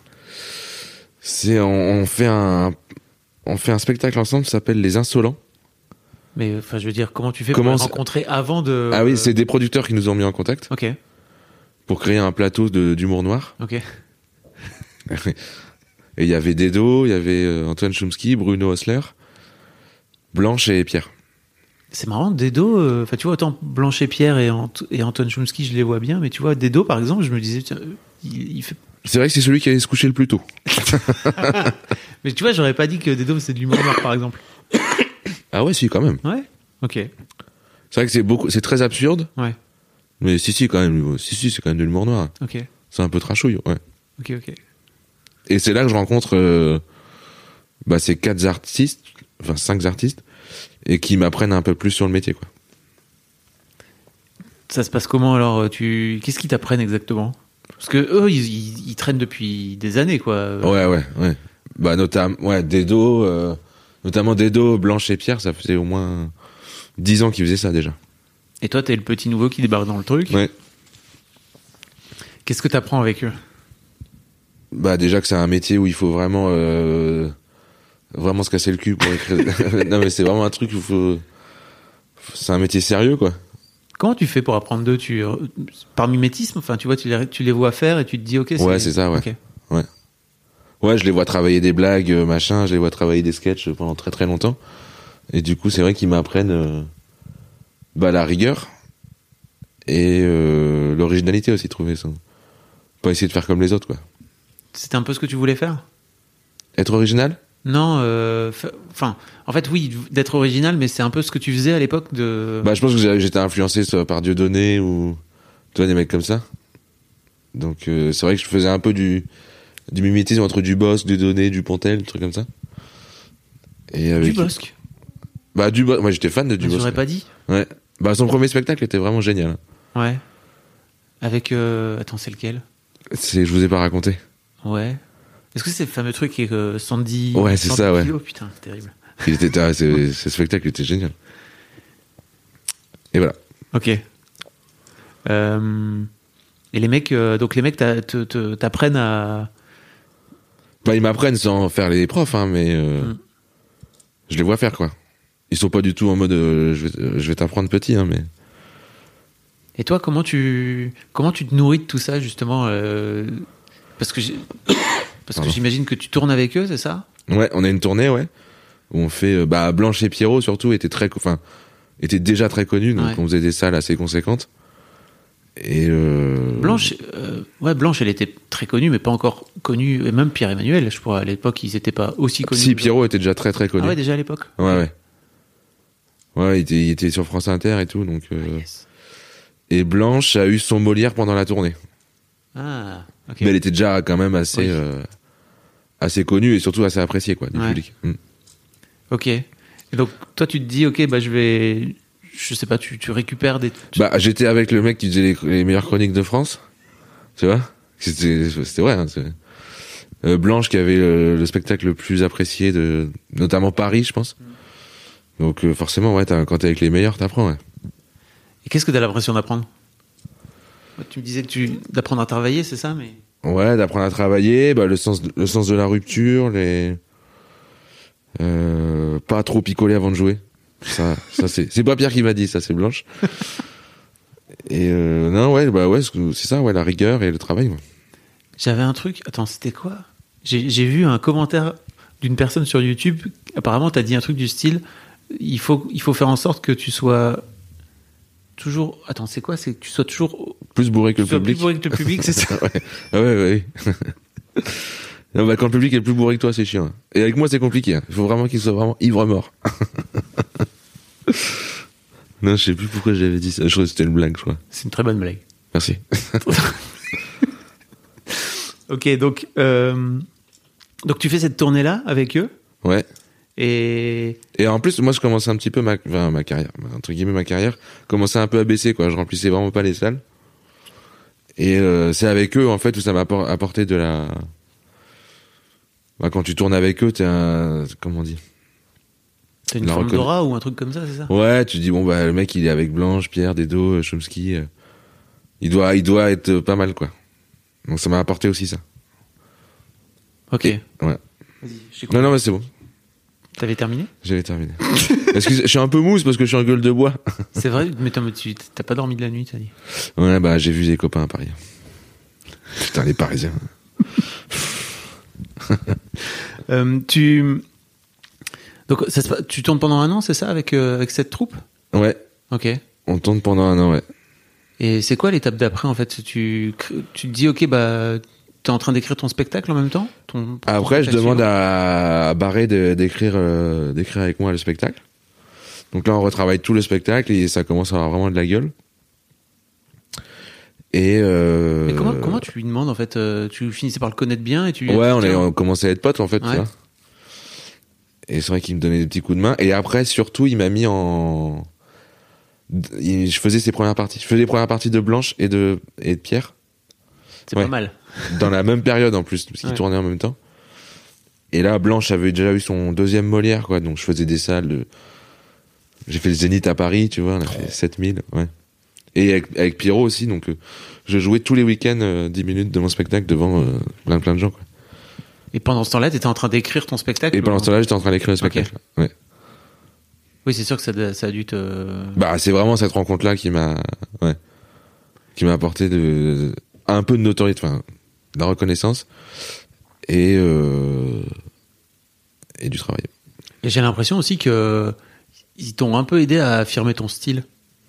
C'est on, on fait un on fait un spectacle ensemble qui s'appelle Les Insolents. Mais enfin, je veux dire, comment tu fais comment pour les rencontrer avant de... Ah oui, c'est des producteurs qui nous ont mis en contact. Ok. Pour créer un plateau de, d'humour noir. Ok. Et il y avait Dedo, il y avait euh, Antoine Chomsky, Bruno Osler, Blanche et Pierre. C'est marrant, Dedo, enfin euh, tu vois, autant Blanche et Pierre et, Ant- et Antoine Chomsky, je les vois bien, mais tu vois, Dedo, par exemple, je me disais, tiens, il, il fait... C'est vrai que c'est celui qui allait se coucher le plus tôt. Mais tu vois, j'aurais pas dit que Dedo, c'est de l'humour noir, par exemple. Ah ouais, si, quand même. Ouais. Ok. C'est vrai que c'est beaucoup, c'est très absurde. Ouais. Mais si, si, quand même, si, si, c'est quand même de l'humour noir. Ok. C'est un peu trashouille, ouais. Ok, ok. Et c'est là que je rencontre, euh, bah, ces quatre artistes, enfin, cinq artistes, et qui m'apprennent un peu plus sur le métier, quoi. Ça se passe comment alors tu... Qu'est-ce qu'ils t'apprennent exactement? Parce que eux, ils, ils, ils traînent depuis des années, quoi. Ouais, ouais, ouais. Bah, notamment, ouais, Dedo, euh, notamment Dedo, Blanche et Pierre, ça faisait au moins dix ans qu'ils faisaient ça déjà. Et toi, t'es le petit nouveau qui débarque dans le truc. Ouais. Qu'est-ce que t'apprends avec eux? Bah, déjà que c'est un métier où il faut vraiment, euh, vraiment se casser le cul pour écrire. Non, mais c'est vraiment un truc où il faut, c'est un métier sérieux, quoi. Comment tu fais pour apprendre d'eux? Tu... Par mimétisme, enfin, tu vois, tu les, tu les vois faire et tu te dis, ok, c'est... Ouais, c'est ça, ouais. Okay. Ouais. Ouais, je les vois travailler des blagues, euh, machin, je les vois travailler des sketchs pendant très très longtemps. Et du coup, c'est vrai qu'ils m'apprennent, euh, bah, la rigueur et euh, l'originalité aussi, trouver ça. Pas essayer de faire comme les autres, quoi. C'était un peu ce que tu voulais faire? Être original? Non, euh, fa- enfin, en fait, oui, d'être original, mais c'est un peu ce que tu faisais à l'époque de... Bah, je pense que j'ai- j'étais influencé soit par Dieudonné ou, tu vois, des mecs comme ça. Donc, euh, c'est vrai que je faisais un peu du, du mimétisme entre du Bosc, du Dieudonné, du Pontel, des trucs comme ça. Et avec... Du Bosc. Bah, du Bosc. Moi, j'étais fan de du Je Bosc. l'aurais pas dit. Ouais. Bah, son premier spectacle était vraiment génial. Ouais. Avec... Euh... Attends, c'est lequel? C'est, je vous ai pas raconté. Ouais. Est-ce que c'est le fameux truc avec euh, Sandy... Ouais, c'est Sandy ça, ouais. Kilo Putain, c'est terrible. Il était, ah, c'est- ce spectacle était génial. Et voilà. Ok. Euh... Et les mecs, euh, donc les mecs t'a- te- te- t'apprennent à... Bah, ils m'apprennent sans faire les profs, hein, mais euh, Mm. je les vois faire, quoi. Ils sont pas du tout en mode euh, je vais, je vais t'apprendre petit, hein, mais. Et toi, comment tu comment tu te nourris de tout ça justement euh, Parce que j'ai- parce que Pardon. j'imagine que tu tournes avec eux, c'est ça? Ouais, on a une tournée, ouais, où on fait, euh, bah, Blanche et Pierrot surtout étaient très, co- enfin, étaient déjà très connus, donc Ouais. on faisait des salles assez conséquentes. Et euh... Blanche, euh, ouais, Blanche, elle était très connue, mais pas encore connue. Et même Pierre-Emmanuel, je crois, à l'époque, ils étaient pas aussi connus. Si, Pierrot était déjà très très connu. Ah ouais, déjà à l'époque. Ouais, ouais. Ouais, il était, il était sur France Inter et tout, donc. euh, Ah, yes. Et Blanche a eu son Molière pendant la tournée. Ah, ok. Mais elle était déjà quand même assez, Oui. euh, assez connue et surtout assez appréciée, quoi, du Ouais. public. Mm. Ok. Et donc, toi, tu te dis, ok, bah, je vais, je sais pas, tu, tu récupères des. tu- Bah, j'étais avec le mec qui faisait les, les meilleures chroniques de France, tu vois. C'était, c'était vrai. Hein, c'est- euh, Blanche qui avait le, le spectacle le plus apprécié de, notamment Paris, je pense. Donc euh, forcément, ouais, t'as- quand t'es avec les meilleurs, t'apprends. Ouais. Et qu'est-ce que t'as l'impression d'apprendre? Tu me disais que tu d'apprendre à travailler, c'est ça, mais. Ouais, d'apprendre à travailler, bah, le sens, le sens de la rupture, les, euh, pas trop picoler avant de jouer. Ça, ça c'est, c'est pas Pierre qui m'a dit, ça c'est Blanche. Et euh, non, ouais, bah ouais, c'est ça, ouais, la rigueur et le travail. Ouais. J'avais un truc. Attends, c'était quoi? J'ai j'ai vu un commentaire d'une personne sur YouTube. Apparemment, t'as dit un truc du style il faut, il faut faire en sorte que tu sois toujours. Attends, c'est quoi? C'est que tu sois toujours. Plus bourré que Tu le sois public. plus bourré que le public, c'est ça? ouais, ah ouais, ouais. ouais. Non, bah, quand le public est plus bourré que toi, c'est chiant. hein. Et avec moi, c'est compliqué. hein. Il faut vraiment qu'il soit vraiment ivre-mort. Non, je sais plus pourquoi j'avais dit ça. Je crois que c'était une blague, je crois. C'est une très bonne blague. Merci. Ok, donc, euh, donc tu fais cette tournée-là avec eux Ouais. et. Et en plus, moi, je commençais un petit peu ma, enfin, ma carrière, entre guillemets, ma carrière, commençait un peu à baisser, quoi. Je remplissais vraiment pas les salles. Et euh, c'est avec eux, en fait, où ça m'a appor- apporté de la... Bah, quand tu tournes avec eux, t'es un... Comment on dit? T'as une La forme reconna- d'aura ou un truc comme ça, c'est ça? Ouais, tu dis, bon, bah, le mec, il est avec Blanche, Pierre, Dedo, euh, Chomsky. euh, il doit, il doit être euh, pas mal, quoi. Donc ça m'a apporté aussi ça. Ok. Ouais. Vas-y, je t'écoute. Non, non, mais c'est bon. T'avais terminé? J'avais terminé. Excusez, je suis un peu mousse parce que je suis en gueule de bois. C'est vrai, mais attends, mais tu t'as pas dormi de la nuit, t'as dit? Ouais, bah, j'ai vu des copains à Paris. Putain, les Parisiens. Euh, tu donc ça se... tu tournes pendant un an, c'est ça, avec euh, avec cette troupe? Ouais. Ok. On tourne pendant un an, ouais. Et c'est quoi l'étape d'après en fait? Tu tu te dis ok bah t'es en train d'écrire ton spectacle en même temps? Ton, ton Après, je spectacle demande suivant. à, à Barré de, d'écrire euh, d'écrire avec moi le spectacle. Donc là, on retravaille tout le spectacle et ça commence à avoir vraiment de la gueule. Et euh... Mais comment comment tu lui demandes en fait? euh, Tu finissais par le connaître bien et tu lui as ouais, dit, on, est, tiens, on commençait à être potes en fait. Ouais. Tu vois. Et c'est vrai qu'il me donnait des petits coups de main. Et après, surtout, il m'a mis en. Il- Je faisais ses premières parties. Je faisais les premières parties de Blanche et de et de Pierre c'est ouais. pas mal. dans la même période en plus, parce qu'ils Ouais. tournaient en même temps. Et là, Blanche avait déjà eu son deuxième Molière, quoi. Donc je faisais des salles. De... J'ai fait le Zénith à Paris, tu vois. On a fait sept mille, ouais. Et avec, avec Pierrot aussi, donc euh, je jouais tous les week-ends euh, dix minutes de mon spectacle devant euh, plein plein de gens, quoi. Et pendant ce temps-là, t'étais en train d'écrire ton spectacle? Et pendant ou- ce temps-là, j'étais en train d'écrire le spectacle. Ouais. Oui, c'est sûr que ça, a- ça a dû te. Bah, c'est vraiment cette rencontre-là qui m'a, ouais, qui m'a apporté de, un peu de notoriété, enfin, de la reconnaissance et euh, et du travail. Et j'ai l'impression aussi que ils t'ont un peu aidé à affirmer ton style.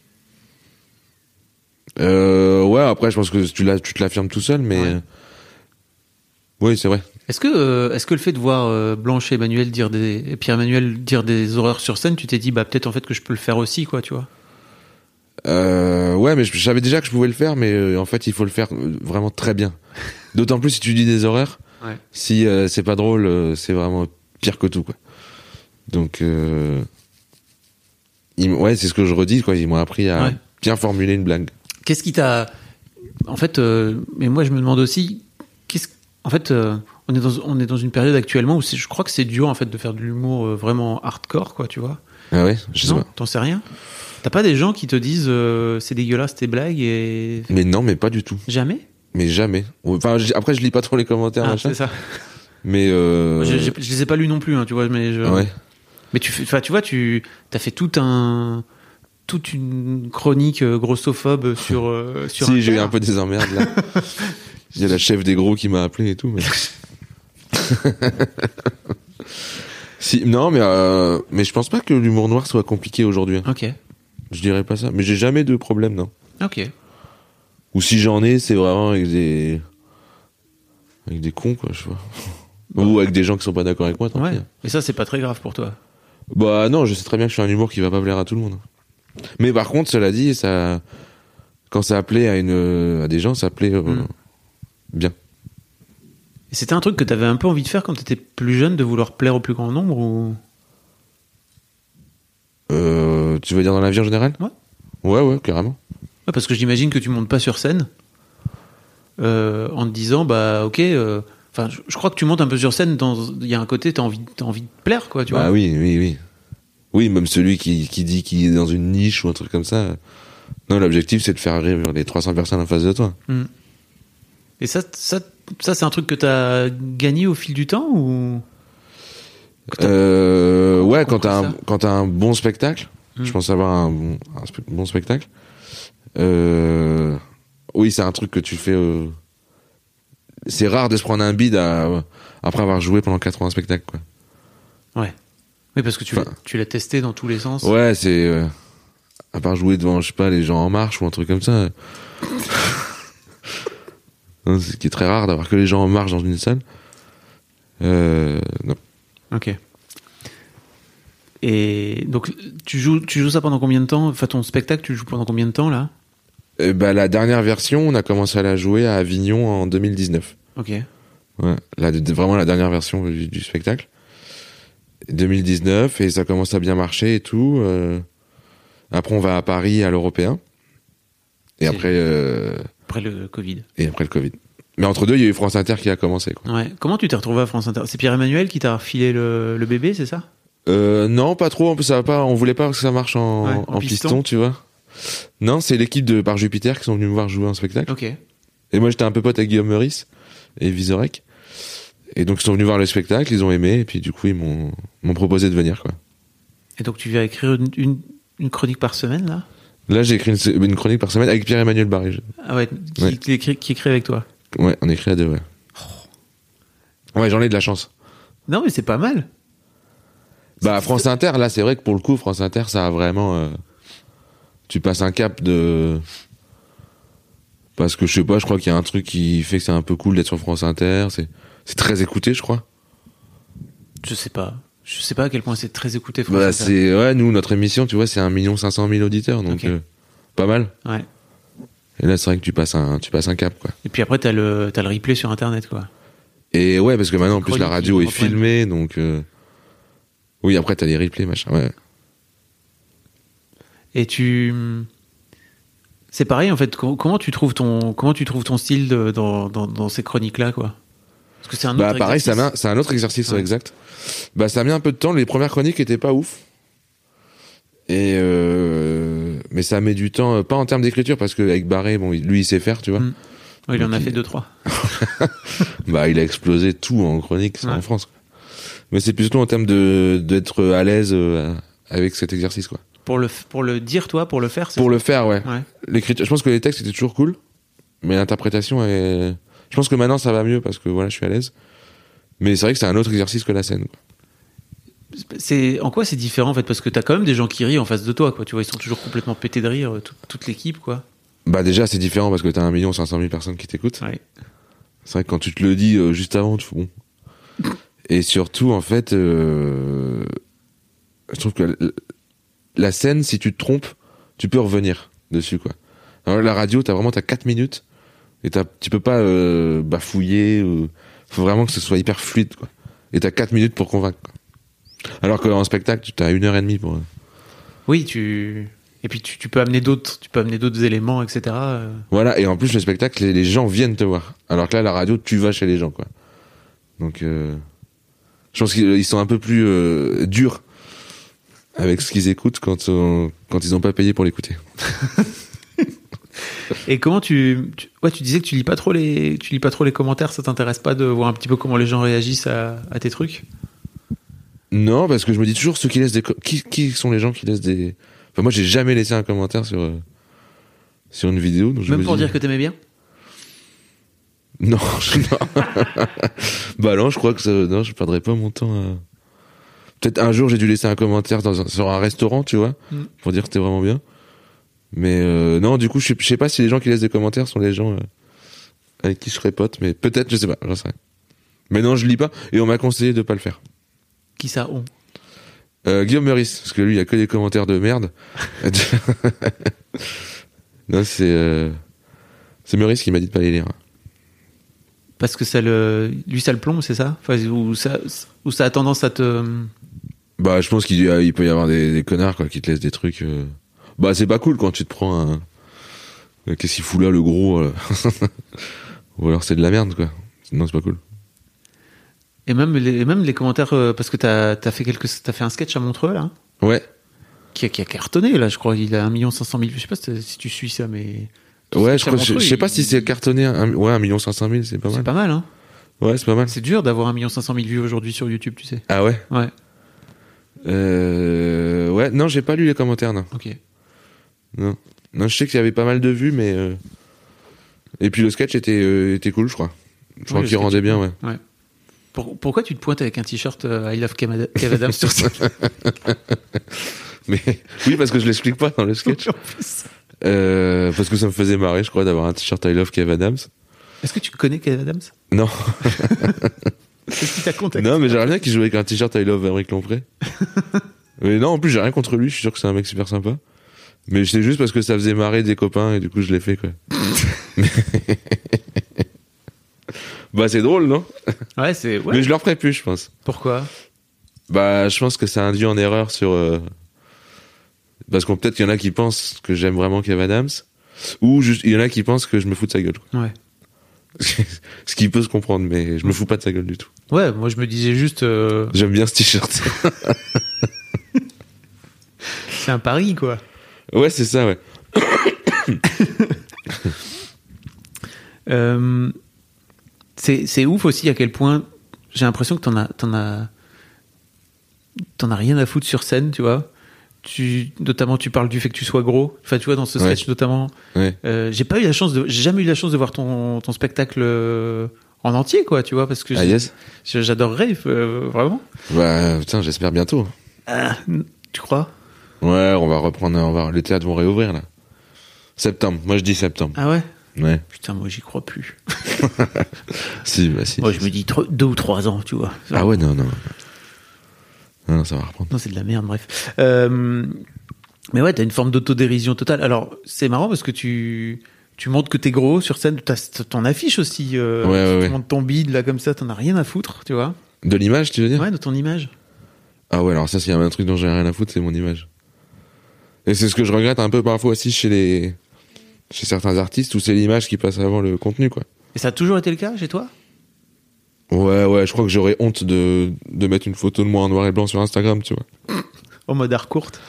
Euh, ouais, après, je pense que tu, l'as, tu te l'affirmes tout seul, mais Ouais. euh, oui, c'est vrai. Est-ce que, euh, est-ce que le fait de voir euh, Blanche et Emmanuel dire des, et Pierre-Emmanuel dire des horreurs sur scène, tu t'es dit bah peut-être en fait que je peux le faire aussi, quoi, tu vois? Euh, ouais, mais je, je savais déjà que je pouvais le faire, mais euh, en fait, il faut le faire euh, vraiment très bien. D'autant plus si tu dis des horaires. Ouais. Si euh, c'est pas drôle, euh, c'est vraiment pire que tout, quoi. Donc, euh, ils m- ouais, c'est ce que je redis, quoi. Ils m'ont appris à Ouais. bien formuler une blague. Qu'est-ce qui t'a, en fait, euh, mais moi je me demande aussi, qu'est-ce, en fait, euh, on est dans, on est dans une période actuellement où c'est, je crois que c'est dur en fait de faire de l'humour euh, vraiment hardcore, quoi, tu vois? Ah ouais, je sais Non, pas. t'en sais rien? T'as pas des gens qui te disent euh, c'est dégueulasse tes blagues et Mais non, mais pas du tout. jamais? Mais jamais. Enfin, j- après, je lis pas trop les commentaires, Ah, machin. c'est ça. Mais euh... Je, je, je les ai pas lus non plus, hein, tu vois, mais je... ouais. Mais tu fais, enfin, tu vois, tu as fait tout un, toute une chronique euh, grossophobe sur euh, sur. Si, j'ai eu Inter. un peu des emmerdes là. Il y a la chef des gros qui m'a appelé et tout. Mais... si, non, mais euh, mais je pense pas que l'humour noir soit compliqué aujourd'hui. hein. Ok, Je dirais pas ça. Mais j'ai jamais de problème, non. ok. Ou si j'en ai, c'est vraiment avec des avec des cons, quoi, je vois. Ou avec des gens qui sont pas d'accord avec moi. Tant Ouais. pis, hein. Et ça, c'est pas très grave pour toi. Bah non, je sais très bien que je suis un humour qui va pas plaire à tout le monde. Mais par contre, cela dit, ça, quand ça plaît à une, à des gens, ça plaît euh, Mm. bien. Et c'était un truc que t'avais un peu envie de faire quand t'étais plus jeune, de vouloir plaire au plus grand nombre ou. Euh, tu veux dire dans la vie en général? Ouais. Ouais, ouais, carrément. Ouais, parce que j'imagine que tu montes pas sur scène euh, en te disant bah ok. euh, Enfin, je, je crois que tu montes un peu sur scène. Dans, il y a un côté, t'as envie, t'as envie de plaire, quoi, tu bah vois. oui, oui, oui. Oui, même celui qui, qui dit qu'il est dans une niche ou un truc comme ça. Non, l'objectif, c'est de faire rire les trois cents personnes en face de toi. Mm. Et ça, ça, ça c'est un truc que t'as gagné au fil du temps ou Euh, ouais, quand compris t'as un, ça quand t'as un bon spectacle, Mm. je pense avoir un, bon- un spe- bon spectacle. Euh, oui, c'est un truc que tu fais. Euh, c'est rare de se prendre un bide à- après avoir joué pendant quatre ans un spectacle, quoi. Ouais. Oui, parce que tu, Enfin- l'as, tu l'as testé dans tous les sens. Ouais, c'est euh, à part jouer devant, je sais pas, les gens en marche ou un truc comme ça. Non, c'est ce qui est très rare d'avoir que les gens en marche dans une salle. Euh, non. Ok. Et donc, tu joues, tu joues ça pendant combien de temps? Enfin, ton spectacle, tu le joues pendant combien de temps, là? Euh, bah, la dernière version, on a commencé à la jouer à Avignon en deux mille dix-neuf. Ok. Ouais, la, vraiment la dernière version du, du spectacle. deux mille dix-neuf, et ça commence à bien marcher et tout. Euh, après, on va à Paris à l'Européen. Et C'est- après, euh, Après le Covid. et après le Covid. Mais entre deux, il y a eu France Inter qui a commencé, quoi. Ouais. Comment tu t'es retrouvé à France Inter? C'est Pierre-Emmanuel qui t'a refilé le, le bébé, c'est ça? Euh, non, pas trop. En plus, ça va pas. On voulait pas que ça marche en, Ouais, en en piston. piston, tu vois. Non, c'est l'équipe de Par Jupiter qui sont venus me voir jouer un spectacle. Ok. Et moi, j'étais un peu pote avec Guillaume Meurice et Vizorek. Et donc, ils sont venus voir le spectacle, ils ont aimé, et puis du coup, ils m'ont, m'ont proposé de venir, quoi. Et donc, tu viens écrire une, une, une chronique par semaine, là? Là, j'ai écrit une, une chronique par semaine avec Pierre-Emmanuel Barré. Ah ouais, qui, Ouais. qui écrit, qui écrit avec toi? Ouais, on écrit à deux, ouais. Ouais, j'en ai de la chance. Non, mais c'est pas mal. Bah, C'est- France Inter, là, c'est vrai que pour le coup, France Inter, ça a vraiment. Euh, tu passes un cap de. Parce que je sais pas, je crois qu'il y a un truc qui fait que c'est un peu cool d'être sur France Inter. C'est, c'est très écouté, je crois. Je sais pas. Je sais pas à quel point c'est très écouté. France Bah, Inter. c'est. Ouais, nous, notre émission, tu vois, c'est un million cinq cent mille auditeurs, donc Ok. euh, pas mal. Ouais. Et là, c'est vrai que tu passes un, tu passes un cap, quoi. Et puis après, t'as le, t'as le replay sur Internet, quoi. Et ouais, parce que maintenant, en plus, la chroniques radio qui est reprennent. filmée, donc. euh, Oui, après, t'as les replays, machin, ouais. Et tu, c'est pareil en fait. Com- Comment tu trouves ton, comment tu trouves ton style de- dans, dans, dans ces chroniques-là, quoi. Parce que c'est un autre Bah, pareil, ça exercice. met, c'est un autre exercice, ouais, Ouais. exact. Bah, ça a mis un peu de temps. Les premières chroniques étaient pas ouf. Et euh, mais ça met du temps, euh, pas en termes d'écriture, parce qu'avec Barré, bon, il- lui, il sait faire, tu vois. Mm. Ouais, il en Donc, a il- fait deux trois. Bah, il a explosé tout en chronique, c'est Ouais. en France, quoi. Mais c'est plutôt en termes de, d'être à l'aise euh, avec cet exercice, quoi. Pour le, f- pour le dire, toi, pour le faire. c'est Pour ça le faire, ouais. Ouais. L'écriture, je pense que les textes étaient toujours cool, mais l'interprétation est. Je pense que maintenant ça va mieux parce que voilà, je suis à l'aise. Mais c'est vrai que c'est un autre exercice que la scène, quoi. C'est en quoi c'est différent en fait, parce que t'as quand même des gens qui rient en face de toi, quoi. Tu vois, ils sont toujours complètement pétés de rire, tout- toute l'équipe, quoi. Bah déjà c'est différent parce que t'as un million cinq cent mille personnes qui t'écoutent. Ouais. C'est vrai que quand tu te le dis euh, juste avant, tu fais bon. Et surtout en fait, euh, je trouve que la, la scène, si tu te trompes, tu peux revenir dessus, quoi. Alors la radio, t'as vraiment t'as quatre minutes et t'as, tu peux pas euh, bafouiller. Euh, faut vraiment que ce soit hyper fluide, quoi. Et t'as quatre minutes pour convaincre, quoi. Alors qu'en spectacle, tu as une heure et demie pour. Oui, tu. Et puis tu, tu peux amener d'autres, tu peux amener d'autres éléments, et cetera euh. Voilà, et en plus, le spectacle, les, les gens viennent te voir. Alors que là, la radio, tu vas chez les gens, quoi. Donc, euh, je pense qu'ils ils sont un peu plus euh, durs avec ce qu'ils écoutent quand, on- quand ils n'ont pas payé pour l'écouter. Et comment tu, tu, ouais, tu disais que tu lis pas trop les, tu lis pas trop les commentaires. Ça t'intéresse pas de voir un petit peu comment les gens réagissent à, à tes trucs? Non, parce que je me dis toujours ceux qui laissent des co- qui, qui sont les gens qui laissent des. Enfin, moi, j'ai jamais laissé un commentaire sur euh, sur une vidéo. Donc je Même me pour dis- dire que t'aimais bien? Non, je- non. Bah non, je crois que ça, non, je perdrais pas mon temps à. Peut-être un jour j'ai dû laisser un commentaire dans un, sur un restaurant, tu vois, Mm. pour dire que c'était vraiment bien. Mais euh, non, du coup, je sais, je sais pas si les gens qui laissent des commentaires sont les gens euh, avec qui je serais pote, mais peut-être, je sais pas, j'en sais rien. Mais non, je lis pas, et on m'a conseillé de pas le faire. Qui ça on? Euh, Guillaume Meurice, parce que lui, il y a que des commentaires de merde. Non, c'est euh, c'est Meurice qui m'a dit de pas les lire. Parce que ça le, lui ça le plombe, c'est ça? Enfin, ou ça, ou ça a tendance à te. Bah, je pense qu'il y a- il peut y avoir des, des connards quoi qui te laissent des trucs. euh. Bah, c'est pas cool quand tu te prends un. euh, Qu'est-ce qu'il fout là, le gros euh. Ou alors c'est de la merde, quoi. Non, c'est pas cool. Et même les, même les commentaires, euh, parce que t'as, t'as fait quelques, t'as fait un sketch à Montreux là, Ouais. qui a, qui a cartonné là, je crois. Il a un million cinq cent mille. Je sais pas si, si tu suis ça, mais. Ouais, je sketch à crois, je, Montreux, je sais pas il- si c'est cartonné. Un, ouais, un million cinq cent mille, c'est pas C'est mal. pas mal, hein. Ouais, c'est pas mal. C'est dur d'avoir un million cinq cent mille vues aujourd'hui sur YouTube, tu sais. Ah ouais. Ouais. Euh, ouais, non, j'ai pas lu les commentaires, non. Ok. Non, non, je sais qu'il y avait pas mal de vues, mais. euh, Et puis le sketch était euh, était cool, je crois. Je crois Oui, le qu'il sketch rendait est bien, cool. ouais. Ouais. Pour- pourquoi tu te pointes avec un t-shirt euh, I love Kev Ad- Kev Adams sur scène? Mais oui, parce que je l'explique pas dans le sketch. En plus. Euh, parce que ça me faisait marrer, je crois, d'avoir un t-shirt I love Kev Adams. Est-ce que tu connais Kev Adams? Non, Qu'est-ce qui t'a contacté? non, mais j'aimerais bien qu'il joue avec un t-shirt I love Émeric Lompré. Mais non, en plus, j'ai rien contre lui. Je suis sûr que c'est un mec super sympa. Mais c'est juste parce que ça faisait marrer des copains et du coup, je l'ai fait, quoi. Bah, c'est drôle, non? Ouais, c'est. Ouais. Mais je le referai plus, je pense. Pourquoi? Bah, je pense que ça induit en erreur sur. euh, Parce qu'on peut-être qu'il y en a qui pensent que j'aime vraiment Kev Adams, ou juste il y en a qui pensent que je me fous de sa gueule, quoi. Ouais. Ce qui peut se comprendre, mais je me fous pas de sa gueule du tout. Ouais, moi je me disais juste. euh, J'aime bien ce t-shirt. c'est un pari, quoi. Ouais, c'est ça, ouais. Euh, c'est, c'est ouf aussi à quel point j'ai l'impression que t'en as, t'en as, t'en as rien à foutre sur scène, tu vois. Tu, notamment, tu parles du fait que tu sois gros. Enfin, tu vois, dans ce sketch Ouais. notamment. Ouais. Euh, j'ai pas eu la chance de, j'ai jamais eu la chance de voir ton, ton spectacle euh, en entier, quoi, tu vois, parce que Ah, j'ai- yes. j'ai- j'adorerais, euh, vraiment. Bah, putain, j'espère bientôt. Ah, tu crois? Ouais, on va reprendre, on va, les théâtres vont réouvrir, là. Septembre. Moi, je dis septembre. Ah ouais? Ouais. Putain, moi, j'y crois plus. Si, bah, si. Moi, si, je me si. dis tro- deux ou trois ans, tu vois. Ah ouais, non, non. Non, non, ça va reprendre. Non, c'est de la merde, bref. Euh, mais ouais, t'as une forme d'autodérision totale. Alors, c'est marrant parce que tu, tu montres que t'es gros sur scène, t'as ton affiche aussi. Euh, Ouais, ouais, tu ouais. montres ton bide, là, comme ça, t'en as rien à foutre, tu vois. De l'image, tu veux dire? Ouais, de ton image. Ah ouais, alors ça, s'il y a un truc dont j'ai rien à foutre, c'est mon image. Et c'est ce que je regrette un peu parfois aussi chez les, chez certains artistes, où c'est l'image qui passe avant le contenu, quoi. Et ça a toujours été le cas chez toi? Ouais, ouais, je crois que j'aurais honte de, de mettre une photo de moi en noir et blanc sur Instagram, tu vois. En mode art courte.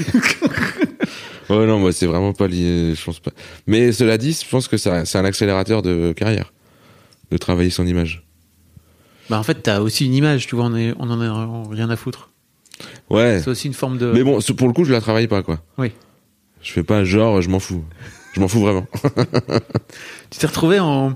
Ouais, non, moi, c'est vraiment pas lié, je pense pas. Mais cela dit, je pense que ça, c'est un accélérateur de carrière. De travailler son image. Bah, en fait, t'as aussi une image, tu vois, on, est, on en a rien à foutre. Ouais. C'est aussi une forme de. Mais bon, pour le coup, je la travaille pas, quoi. Oui. Je fais pas genre, je m'en fous. Je m'en fous vraiment. Tu t'es retrouvé en.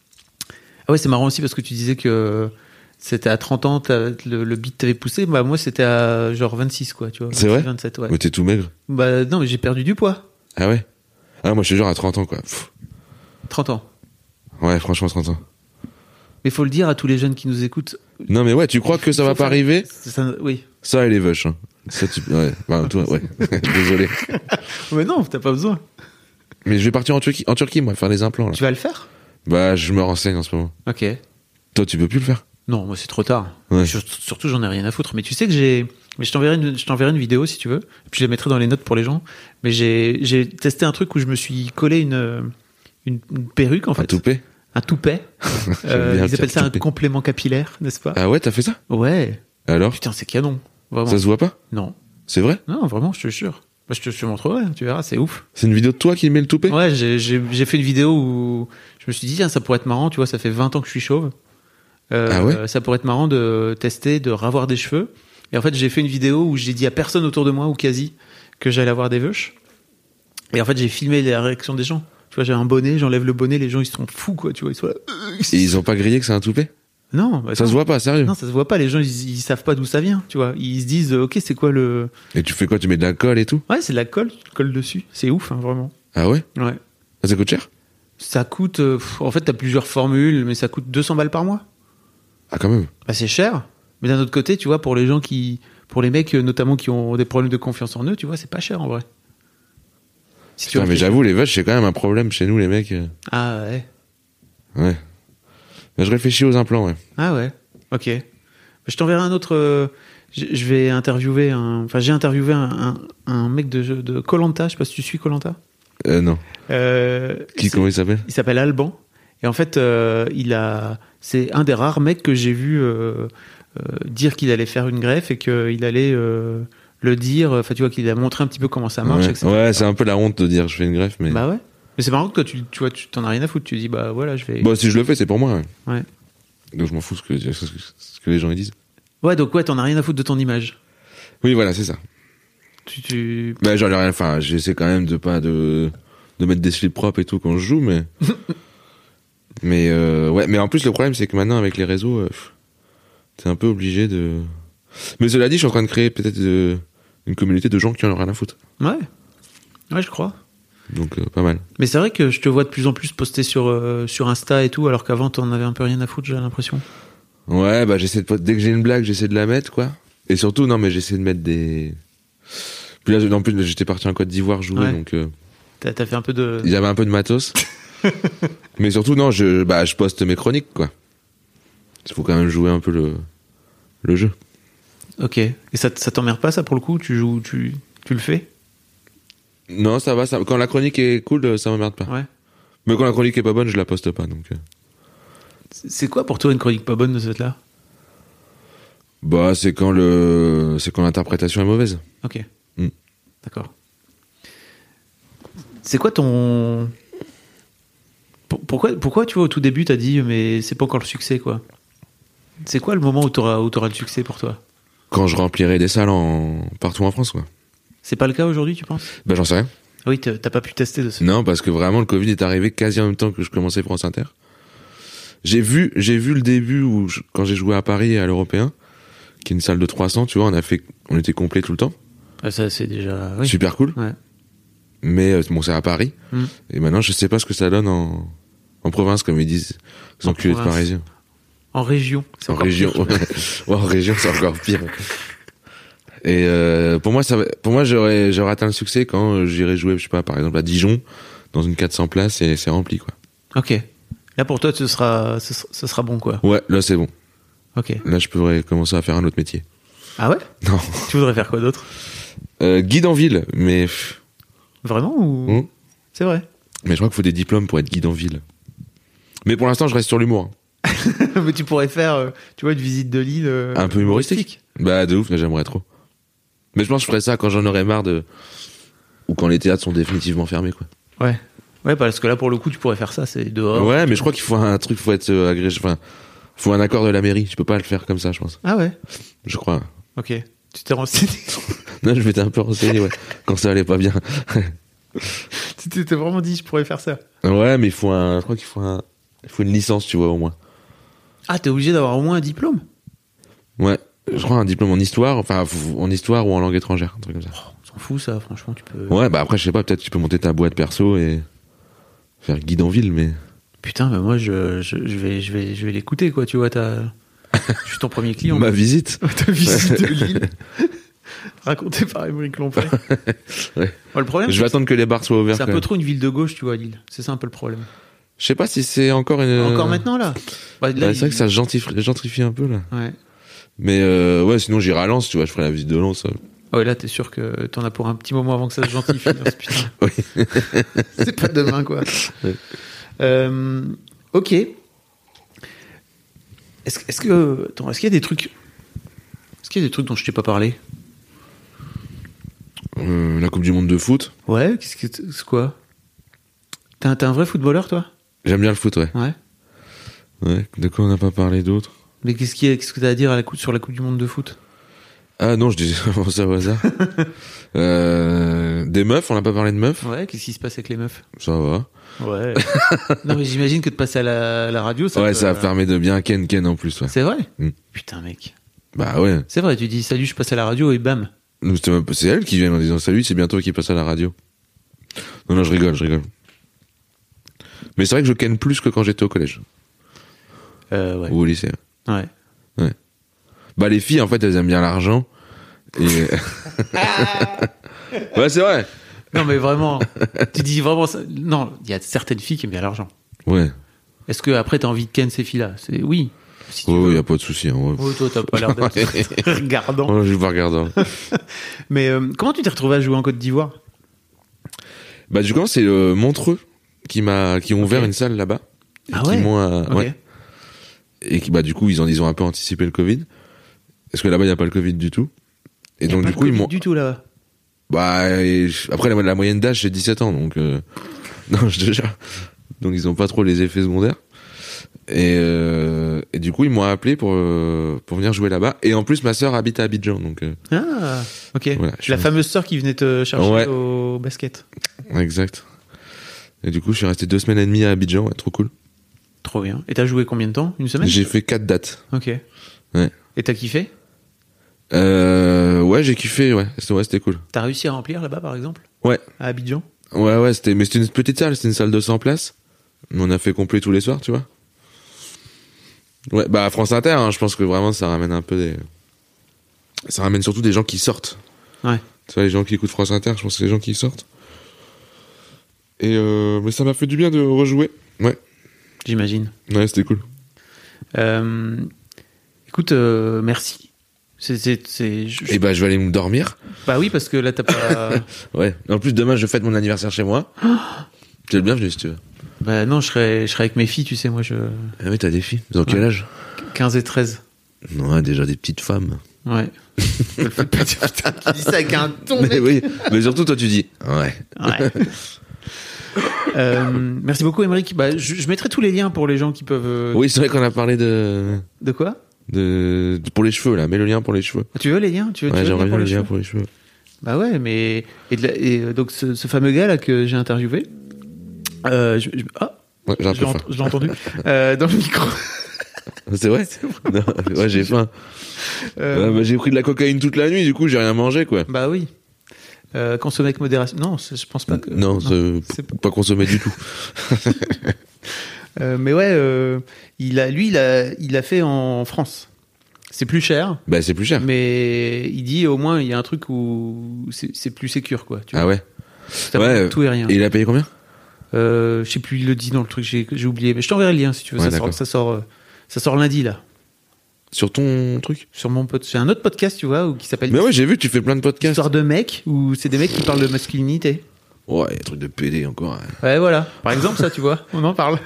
Ah ouais, c'est marrant aussi parce que tu disais que c'était à trente ans, t'as- le, le beat t'avait poussé. Bah, moi, c'était à genre vingt-six, quoi, tu vois. C'est vrai vingt-sept, ouais. Mais t'es tout maigre. Bah, non, mais j'ai perdu du poids. Ah ouais? Ah, moi, je suis genre à trente ans, quoi. Pff. trente ans. Ouais, franchement, trente ans. Mais faut le dire à tous les jeunes qui nous écoutent. Non, mais ouais, tu crois que ça Faut va pas faire- arriver? C'est ça, oui. Ça, elle est vache, hein. Ça, tu, ouais. Bah, toi, ouais. Désolé. Mais non, t'as pas besoin. Mais je vais partir en Turquie, en Turquie, moi, faire des implants, là. Tu vas le faire? Bah, je me renseigne en ce moment. Ok. Toi, tu peux plus le faire? Non, moi c'est trop tard. Ouais. Sur- Surtout, j'en ai rien à foutre. Mais tu sais que j'ai. Mais je t'enverrai une, je t'enverrai une vidéo si tu veux. Et puis je la mettrai dans les notes pour les gens. Mais j'ai, j'ai testé un truc où je me suis collé une, une, une perruque en fait. Un toupet? Un toupet. J'aime Euh, bien ils le appellent ça un toupet. complément capillaire, n'est-ce pas? Ah ouais, t'as fait ça? Ouais. Alors? Putain, c'est canon. Vraiment. Ça se voit pas? Non. C'est vrai? Non, vraiment, je te jure. Bah, je te je te montrerai, tu verras, c'est ouf. C'est une vidéo de toi qui met le toupet? Ouais, j'ai, j'ai, j'ai fait une vidéo où je me suis dit, tiens, ça pourrait être marrant, tu vois, ça fait vingt ans que je suis chauve. Euh, Ah ouais ça pourrait être marrant de tester, de ravoir des cheveux. Et en fait, j'ai fait une vidéo où j'ai dit à personne autour de moi, ou quasi, que j'allais avoir des veuches. Et en fait, j'ai filmé la réaction des gens. Tu vois, j'ai un bonnet, j'enlève le bonnet, les gens, ils sont fous, quoi, tu vois, ils sont là. Et ils ont pas grillé que c'est un toupet? Non, bah, Ça non. se voit pas, sérieux? Non, ça se voit pas, les gens, ils, ils savent pas d'où ça vient, tu vois. Ils se disent, euh, ok, c'est quoi le. Et tu fais quoi? Tu mets de la colle et tout? Ouais, c'est de la colle, tu te colles dessus. C'est ouf, hein, vraiment. Ah ouais? Ouais. Ah, ça coûte cher? Ça coûte, euh, pff, en fait, t'as plusieurs formules, mais ça coûte deux cents balles par mois. Ah, quand même. Bah, c'est cher. Mais d'un autre côté, tu vois, pour les gens qui, pour les mecs, euh, notamment qui ont des problèmes de confiance en eux, tu vois, c'est pas cher en vrai. Si tu Putain, mais réfléchis. j'avoue, les vaches, c'est quand même un problème chez nous, les mecs. euh. Ah ouais. Ouais. Mais je réfléchis aux implants, ouais. Ah ouais. Ok. Je t'enverrai un autre. euh, Je je vais interviewer un. Enfin, j'ai interviewé un, un, un mec de de Koh-Lanta. Je sais pas si tu suis Koh-Lanta. Euh, non. Euh, Qui, c'est- comment il s'appelle? Il s'appelle Alban. Et en fait, euh, il a. C'est un des rares mecs que j'ai vu euh, euh, dire qu'il allait faire une greffe et qu'il allait euh, le dire. Enfin, tu vois, qu'il a montré un petit peu comment ça marche. Ouais, et cetera. ouais, c'est un peu la honte de dire je fais une greffe, mais. Bah ouais. Mais c'est marrant que toi, tu, tu vois, tu t'en as rien à foutre. Tu dis, bah voilà, je vais. Bon, si je le fais, c'est pour moi. Ouais. Ouais. Donc je m'en fous ce que, ce que, ce que les gens ils disent. Ouais, donc ouais, t'en as rien à foutre de ton image. Oui, voilà, c'est ça. Tu, tu... Bah, j'en ai rien. Enfin, j'essaie quand même de pas de de mettre des slips propres et tout quand je joue, mais. mais euh, ouais, mais en plus le problème c'est que maintenant avec les réseaux, euh, pff, t'es un peu obligé de. Mais cela dit, je suis en train de créer peut-être euh, une communauté de gens qui en ont rien à foutre. Ouais. Ouais, je crois. Donc euh, pas mal. Mais c'est vrai que je te vois de plus en plus poster sur, euh, sur Insta et tout, alors qu'avant, t'en avais un peu rien à foutre, j'ai l'impression. Ouais, bah j'essaie de dès que j'ai une blague, j'essaie de la mettre quoi. Et surtout non, mais j'essaie de mettre des. Puis là, en plus, j'étais parti en Côte d'Ivoire jouer, Ouais. donc euh, T'as, t'as fait un peu de... il y avait un peu de matos. Mais surtout non, je bah je poste mes chroniques quoi. Il faut quand même jouer un peu le le jeu. Ok. Et ça, ça t'emmerde pas, ça, pour le coup? Tu joues, tu, tu le fais? Non, ça va, ça, quand la chronique est cool, ça m'emmerde pas. Ouais. Mais quand la chronique est pas bonne, je la poste pas, donc. euh. C'est c'est quoi pour toi une chronique pas bonne de cette là? Bah, c'est quand le, c'est quand l'interprétation est mauvaise. Ok. Mm. D'accord. C'est quoi ton... Pour- Pourquoi, pourquoi, tu vois, au tout début, t'as dit, mais c'est pas encore le succès, quoi? C'est quoi le moment où t'auras, où t'auras le succès pour toi? Quand je remplirai des salles en, partout en France, quoi. C'est pas le cas aujourd'hui, tu penses? Bah, j'en sais rien. Ah oui, t'as t'as pas pu tester de ce... Non, parce que vraiment, le Covid est arrivé quasi en même temps que je commençais France Inter. J'ai vu, j'ai vu le début où je- quand j'ai joué à Paris à l'Européen, qui est une salle de trois cents, tu vois, on a fait, on était complet tout le temps. Ah, ça, c'est déjà. Oui. Super cool. Ouais. Mais euh, bon, c'est à Paris. Mm. Et maintenant, je sais pas ce que ça donne en, en province, comme ils disent, les En enculés de province. Parisiens. En région. C'est En encore région, pire. ouais. Ouais, en région, c'est encore pire. Et euh, pour moi, ça, va- pour moi, j'aurais, j'aurais atteint le succès quand euh, j'irais jouer, je sais pas, par exemple à Dijon, dans une quatre cents places et c'est rempli, quoi. Ok. Là, pour toi, ce sera, ce sera, ce sera bon, quoi. Ouais, là c'est bon. Ok. Là, je pourrais commencer à faire un autre métier. Ah ouais? Non. Tu voudrais faire quoi d'autre? Euh, guide en ville, mais pff, Vraiment ou? Mm. C'est vrai. mais je crois qu'il faut des diplômes pour être guide en ville. Mais pour l'instant, je reste sur l'humour. Mais tu pourrais faire, euh, tu vois, une visite de l'île. euh, Un peu humoristique. Bah de ouf, mais j'aimerais trop. Mais je pense que je ferais ça quand j'en aurais marre de ou quand les théâtres sont définitivement fermés, quoi. Ouais. Ouais, parce que là, pour le coup, tu pourrais faire ça, c'est dehors. Ouais, mais je crois qu'il faut un truc, faut être euh, agrégé, enfin, faut un accord de la mairie. Je peux pas le faire comme ça, je pense. Ah ouais. Je crois. Ok. Tu t'es renseigné. Non, je m'étais un peu renseigné, ouais, quand ça allait pas bien. Tu t'étais vraiment dit, je pourrais faire ça. Ouais, mais il faut un, je crois qu'il faut un, il faut une licence, tu vois, au moins. Ah, t'es obligé d'avoir au moins un diplôme? Ouais, je crois un diplôme en histoire, enfin, faut- en histoire ou en langue étrangère, un truc comme ça. On s'en fout, ça, franchement, tu peux. Ouais, bah après, je sais pas, peut-être tu peux monter ta boîte perso et faire guide en ville, mais. Putain, mais moi, je, je, je vais, je vais, je vais l'écouter, quoi. Tu vois, t'as. Je suis ton premier client. Ma visite. Ta visite de l'île. Racontée par Émeric Lompré. Ouais. Ouais, le problème, Je c'est vais que attendre que les bars soient ouverts. c'est un quand peu même. trop une ville de gauche, tu vois, Lille. C'est ça un peu le problème. Je sais pas si c'est encore une. Encore maintenant, là, bah, là, Bah, c'est vrai il- que ça gentrifie, gentrifie un peu, là. Ouais. Mais euh, ouais, sinon j'irai à Lens, tu vois, je ferai la visite de Lens. euh. Ah ouais, là, t'es sûr que t'en as pour un petit moment avant que ça se gentrifie. hein, ce putain. Oui. C'est pas demain, quoi. Ouais. Euh, ok. Est-ce, est-ce que. Attends, est-ce qu'il y a des trucs. Est-ce qu'il y a des trucs dont je t'ai pas parlé? Euh, la Coupe du Monde de foot. Ouais, qu'est-ce que. C'est quoi? T'es un, t'es un vrai footballeur, toi? J'aime bien le foot, ouais. Ouais. Ouais. De quoi on n'a pas parlé d'autre? Mais qu'est-ce, qu'il y a, qu'est-ce que t'as à dire à la coupe, sur la Coupe du Monde de foot? Ah non, je disais vraiment ça au hasard. euh, des meufs, on n'a pas parlé de meufs. Ouais, qu'est-ce qui se passe avec les meufs? Ça va. Ouais. Non, mais j'imagine que de passer à la, la radio, ça ouais, peut- ça permet de bien ken ken en plus, ouais. C'est vrai? Mm. Putain, mec. Bah ouais. C'est vrai, tu dis salut, je passe à la radio et bam. Nous, c'était même pas- C'est elle qui vient en disant salut, c'est bientôt qui passe à la radio. Non, non, je rigole, je rigole. Mais c'est vrai que je ken plus que quand j'étais au collège Euh, ouais. ou au lycée. Ouais. Bah les filles, en fait, elles aiment bien l'argent. Et... ouais, c'est vrai. Non, mais vraiment, tu dis vraiment ça. Non, il y a certaines filles qui aiment bien l'argent. Ouais. Est-ce que après t'as envie de ken ces filles-là? C'est oui. Si tu Oh, veux. y a pas de souci. Hein, ouais. Oh, toi, t'as pas l'air d'être regardant. Oh, je vais pas regarder. Mais euh, comment tu t'es retrouvé à jouer en Côte d'Ivoire? Bah du coup, c'est euh, Montreux qui m'a, qui ont ouvert Ok. une salle là-bas. Et Ah qui ouais. m'ont, euh, Ok. ouais. Et qui, bah du coup, ils ont, ils ont un peu anticipé le Covid. Parce que là-bas, il y a pas le Covid du tout. Et Y a donc pas du de coup, ils Covid m'ont. du tout là. Bah et je- après la, la moyenne d'âge c'est dix-sept ans, donc euh... non, je te jure. Donc ils ont pas trop les effets secondaires. Et, euh... et du coup, ils m'ont appelé pour euh, pour venir jouer là-bas. Et en plus, ma sœur habite à Abidjan, donc euh... Ah, ok. Voilà, je La suis- fameuse sœur qui venait te chercher Ouais. au basket. exact. Et du coup, je suis resté deux semaines et demie à Abidjan, ouais, trop cool. Trop bien. Et t'as joué combien de temps? Une semaine? J'ai fait quatre dates. Ok. Ouais. Et t'as kiffé? Euh... Ouais, j'ai kiffé, ouais, c'était ouais, c'était cool. T'as réussi à remplir là-bas par exemple? Ouais, À Abidjan? ouais, ouais, c'était mais c'était une petite salle, c'était une salle de cent places. On a fait complet tous les soirs, tu vois. Ouais, bah à France Inter, hein, je pense que vraiment ça ramène un peu des. Ça ramène surtout des gens qui sortent. Ouais. Tu vois, les gens qui écoutent France Inter, je pense que c'est les gens qui sortent. Et euh, mais ça m'a fait du bien de rejouer. Ouais, J'imagine. ouais, c'était cool. Euh, écoute, euh, merci. C'est, c'est, c'est, je- Et bah je vais aller me dormir. Bah oui, parce que là t'as pas. Ouais. En plus demain je fête mon anniversaire chez moi. Tu es le bienvenu si tu veux. Bah non, je serai, je serai avec mes filles, tu sais, moi je. Ah oui, t'as des filles. Dans quel Ouais. âge? quinze et treize. Ouais, déjà des petites femmes. Ouais. Je le fais pas dire, putain, tu dis ça avec un ton, Mais mec. oui, mais surtout toi tu dis. Ouais. Ouais. Euh, merci beaucoup, Émeric. Bah, je, je mettrai tous les liens pour les gens qui peuvent. euh, Oui, c'est vrai qu'on a parlé de... De quoi? de de pour les cheveux là, mets le lien pour les cheveux. Tu veux les liens? Tu veux, tu Ouais, veux j'aimerais bien pour le les lien cheveux pour les cheveux. Bah ouais, mais et, de la- et, euh, donc ce, ce fameux gars là que j'ai interviewé. Euh, je, je- ah, Ouais, j'ai un Je peu l'ai, faim. ent- je l'ai entendu. Euh, dans le micro. C'est vrai? Non, ouais, j'ai faim. Euh, Ouais, bah, j'ai pris de la cocaïne toute la nuit, du coup, j'ai rien mangé, quoi. Bah oui. Euh, consommer avec modération. Non, c'est- je pense pas que. Non, c'est c'est pas- pas consommé du tout. Euh, mais ouais, euh, il a, lui, il a, il a fait en France. C'est plus cher, Bah, c'est plus cher. mais il dit au moins il y a un truc où c'est, c'est plus sécure, quoi. Tu vois. Ah ouais? T'as Ouais. tout et rien. Et il a payé combien? Euh, je sais plus, il le dit dans le truc, j'ai, j'ai oublié. Mais je t'enverrai le lien si tu veux. Ouais, ça, sort, d'accord. ça sort, euh, ça sort lundi là. Sur ton truc? Sur mon pote, j'ai un autre podcast, tu vois, où, qui s'appelle Mais ouais, j'ai vu, tu fais plein de podcasts. Histoire de mecs, où c'est des mecs qui parlent de masculinité. Ouais, y a un truc de pédé encore. Ouais. Ouais, voilà. Par exemple, ça, tu vois, on en parle.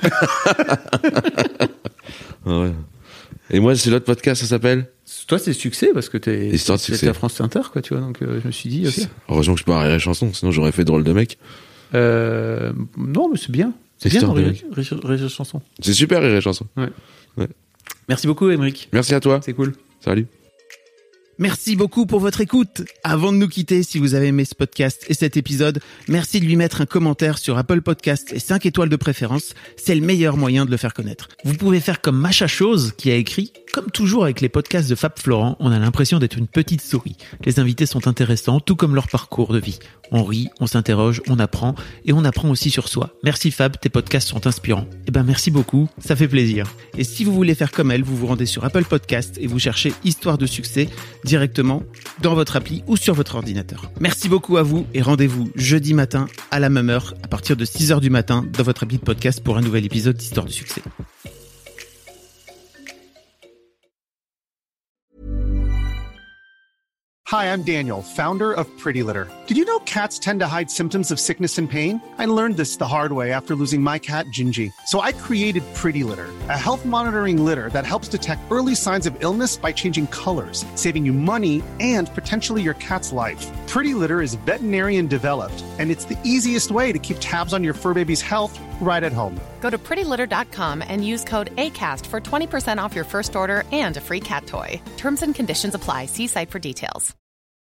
Ah ouais. Et moi, c'est l'autre podcast, ça s'appelle? Toi, c'est succès parce que t'es, Histoire de t'es succès. à France Inter, quoi, tu vois. Donc, euh, je me suis dit, ok. Heureusement que je peux arrêter la chanson, sinon j'aurais fait drôle de mec. Euh, non, mais c'est bien. C'est bien, Histoire de Rire mec. Rire- Rire Chanson. C'est super, Rire et chanson. Merci beaucoup, Émeric. Merci à toi. C'est cool. Salut. Merci beaucoup pour votre écoute. Avant de nous quitter, si vous avez aimé ce podcast et cet épisode, merci de lui mettre un commentaire sur Apple Podcast et cinq étoiles de préférence. C'est le meilleur moyen de le faire connaître. Vous pouvez faire comme Macha Chose qui a écrit « Comme toujours avec les podcasts de Fab Florent, on a l'impression d'être une petite souris. Les invités sont intéressants, tout comme leur parcours de vie. On rit, on s'interroge, on apprend et on apprend aussi sur soi. Merci Fab, tes podcasts sont inspirants. » Eh ben merci beaucoup, ça fait plaisir. Et si vous voulez faire comme elle, vous vous rendez sur Apple Podcast et vous cherchez Histoire de succès directement dans votre appli ou sur votre ordinateur. Merci beaucoup à vous et rendez-vous jeudi matin à la même heure à partir de six heures du matin dans votre appli de podcast pour un nouvel épisode d'Histoire de succès. Hi, I'm Daniel, founder of Pretty Litter. Did you know cats tend to hide symptoms of sickness and pain? I learned this the hard way after losing my cat, Gingy. So I created Pretty Litter, a health monitoring litter that helps detect early signs of illness by changing colors, saving you money and potentially your cat's life. Pretty Litter is veterinarian developed, and it's the easiest way to keep tabs on your fur baby's health right at home. Go to pretty litter dot com and use code ACAST for twenty percent off your first order and a free cat toy. Terms and conditions apply. See site for details.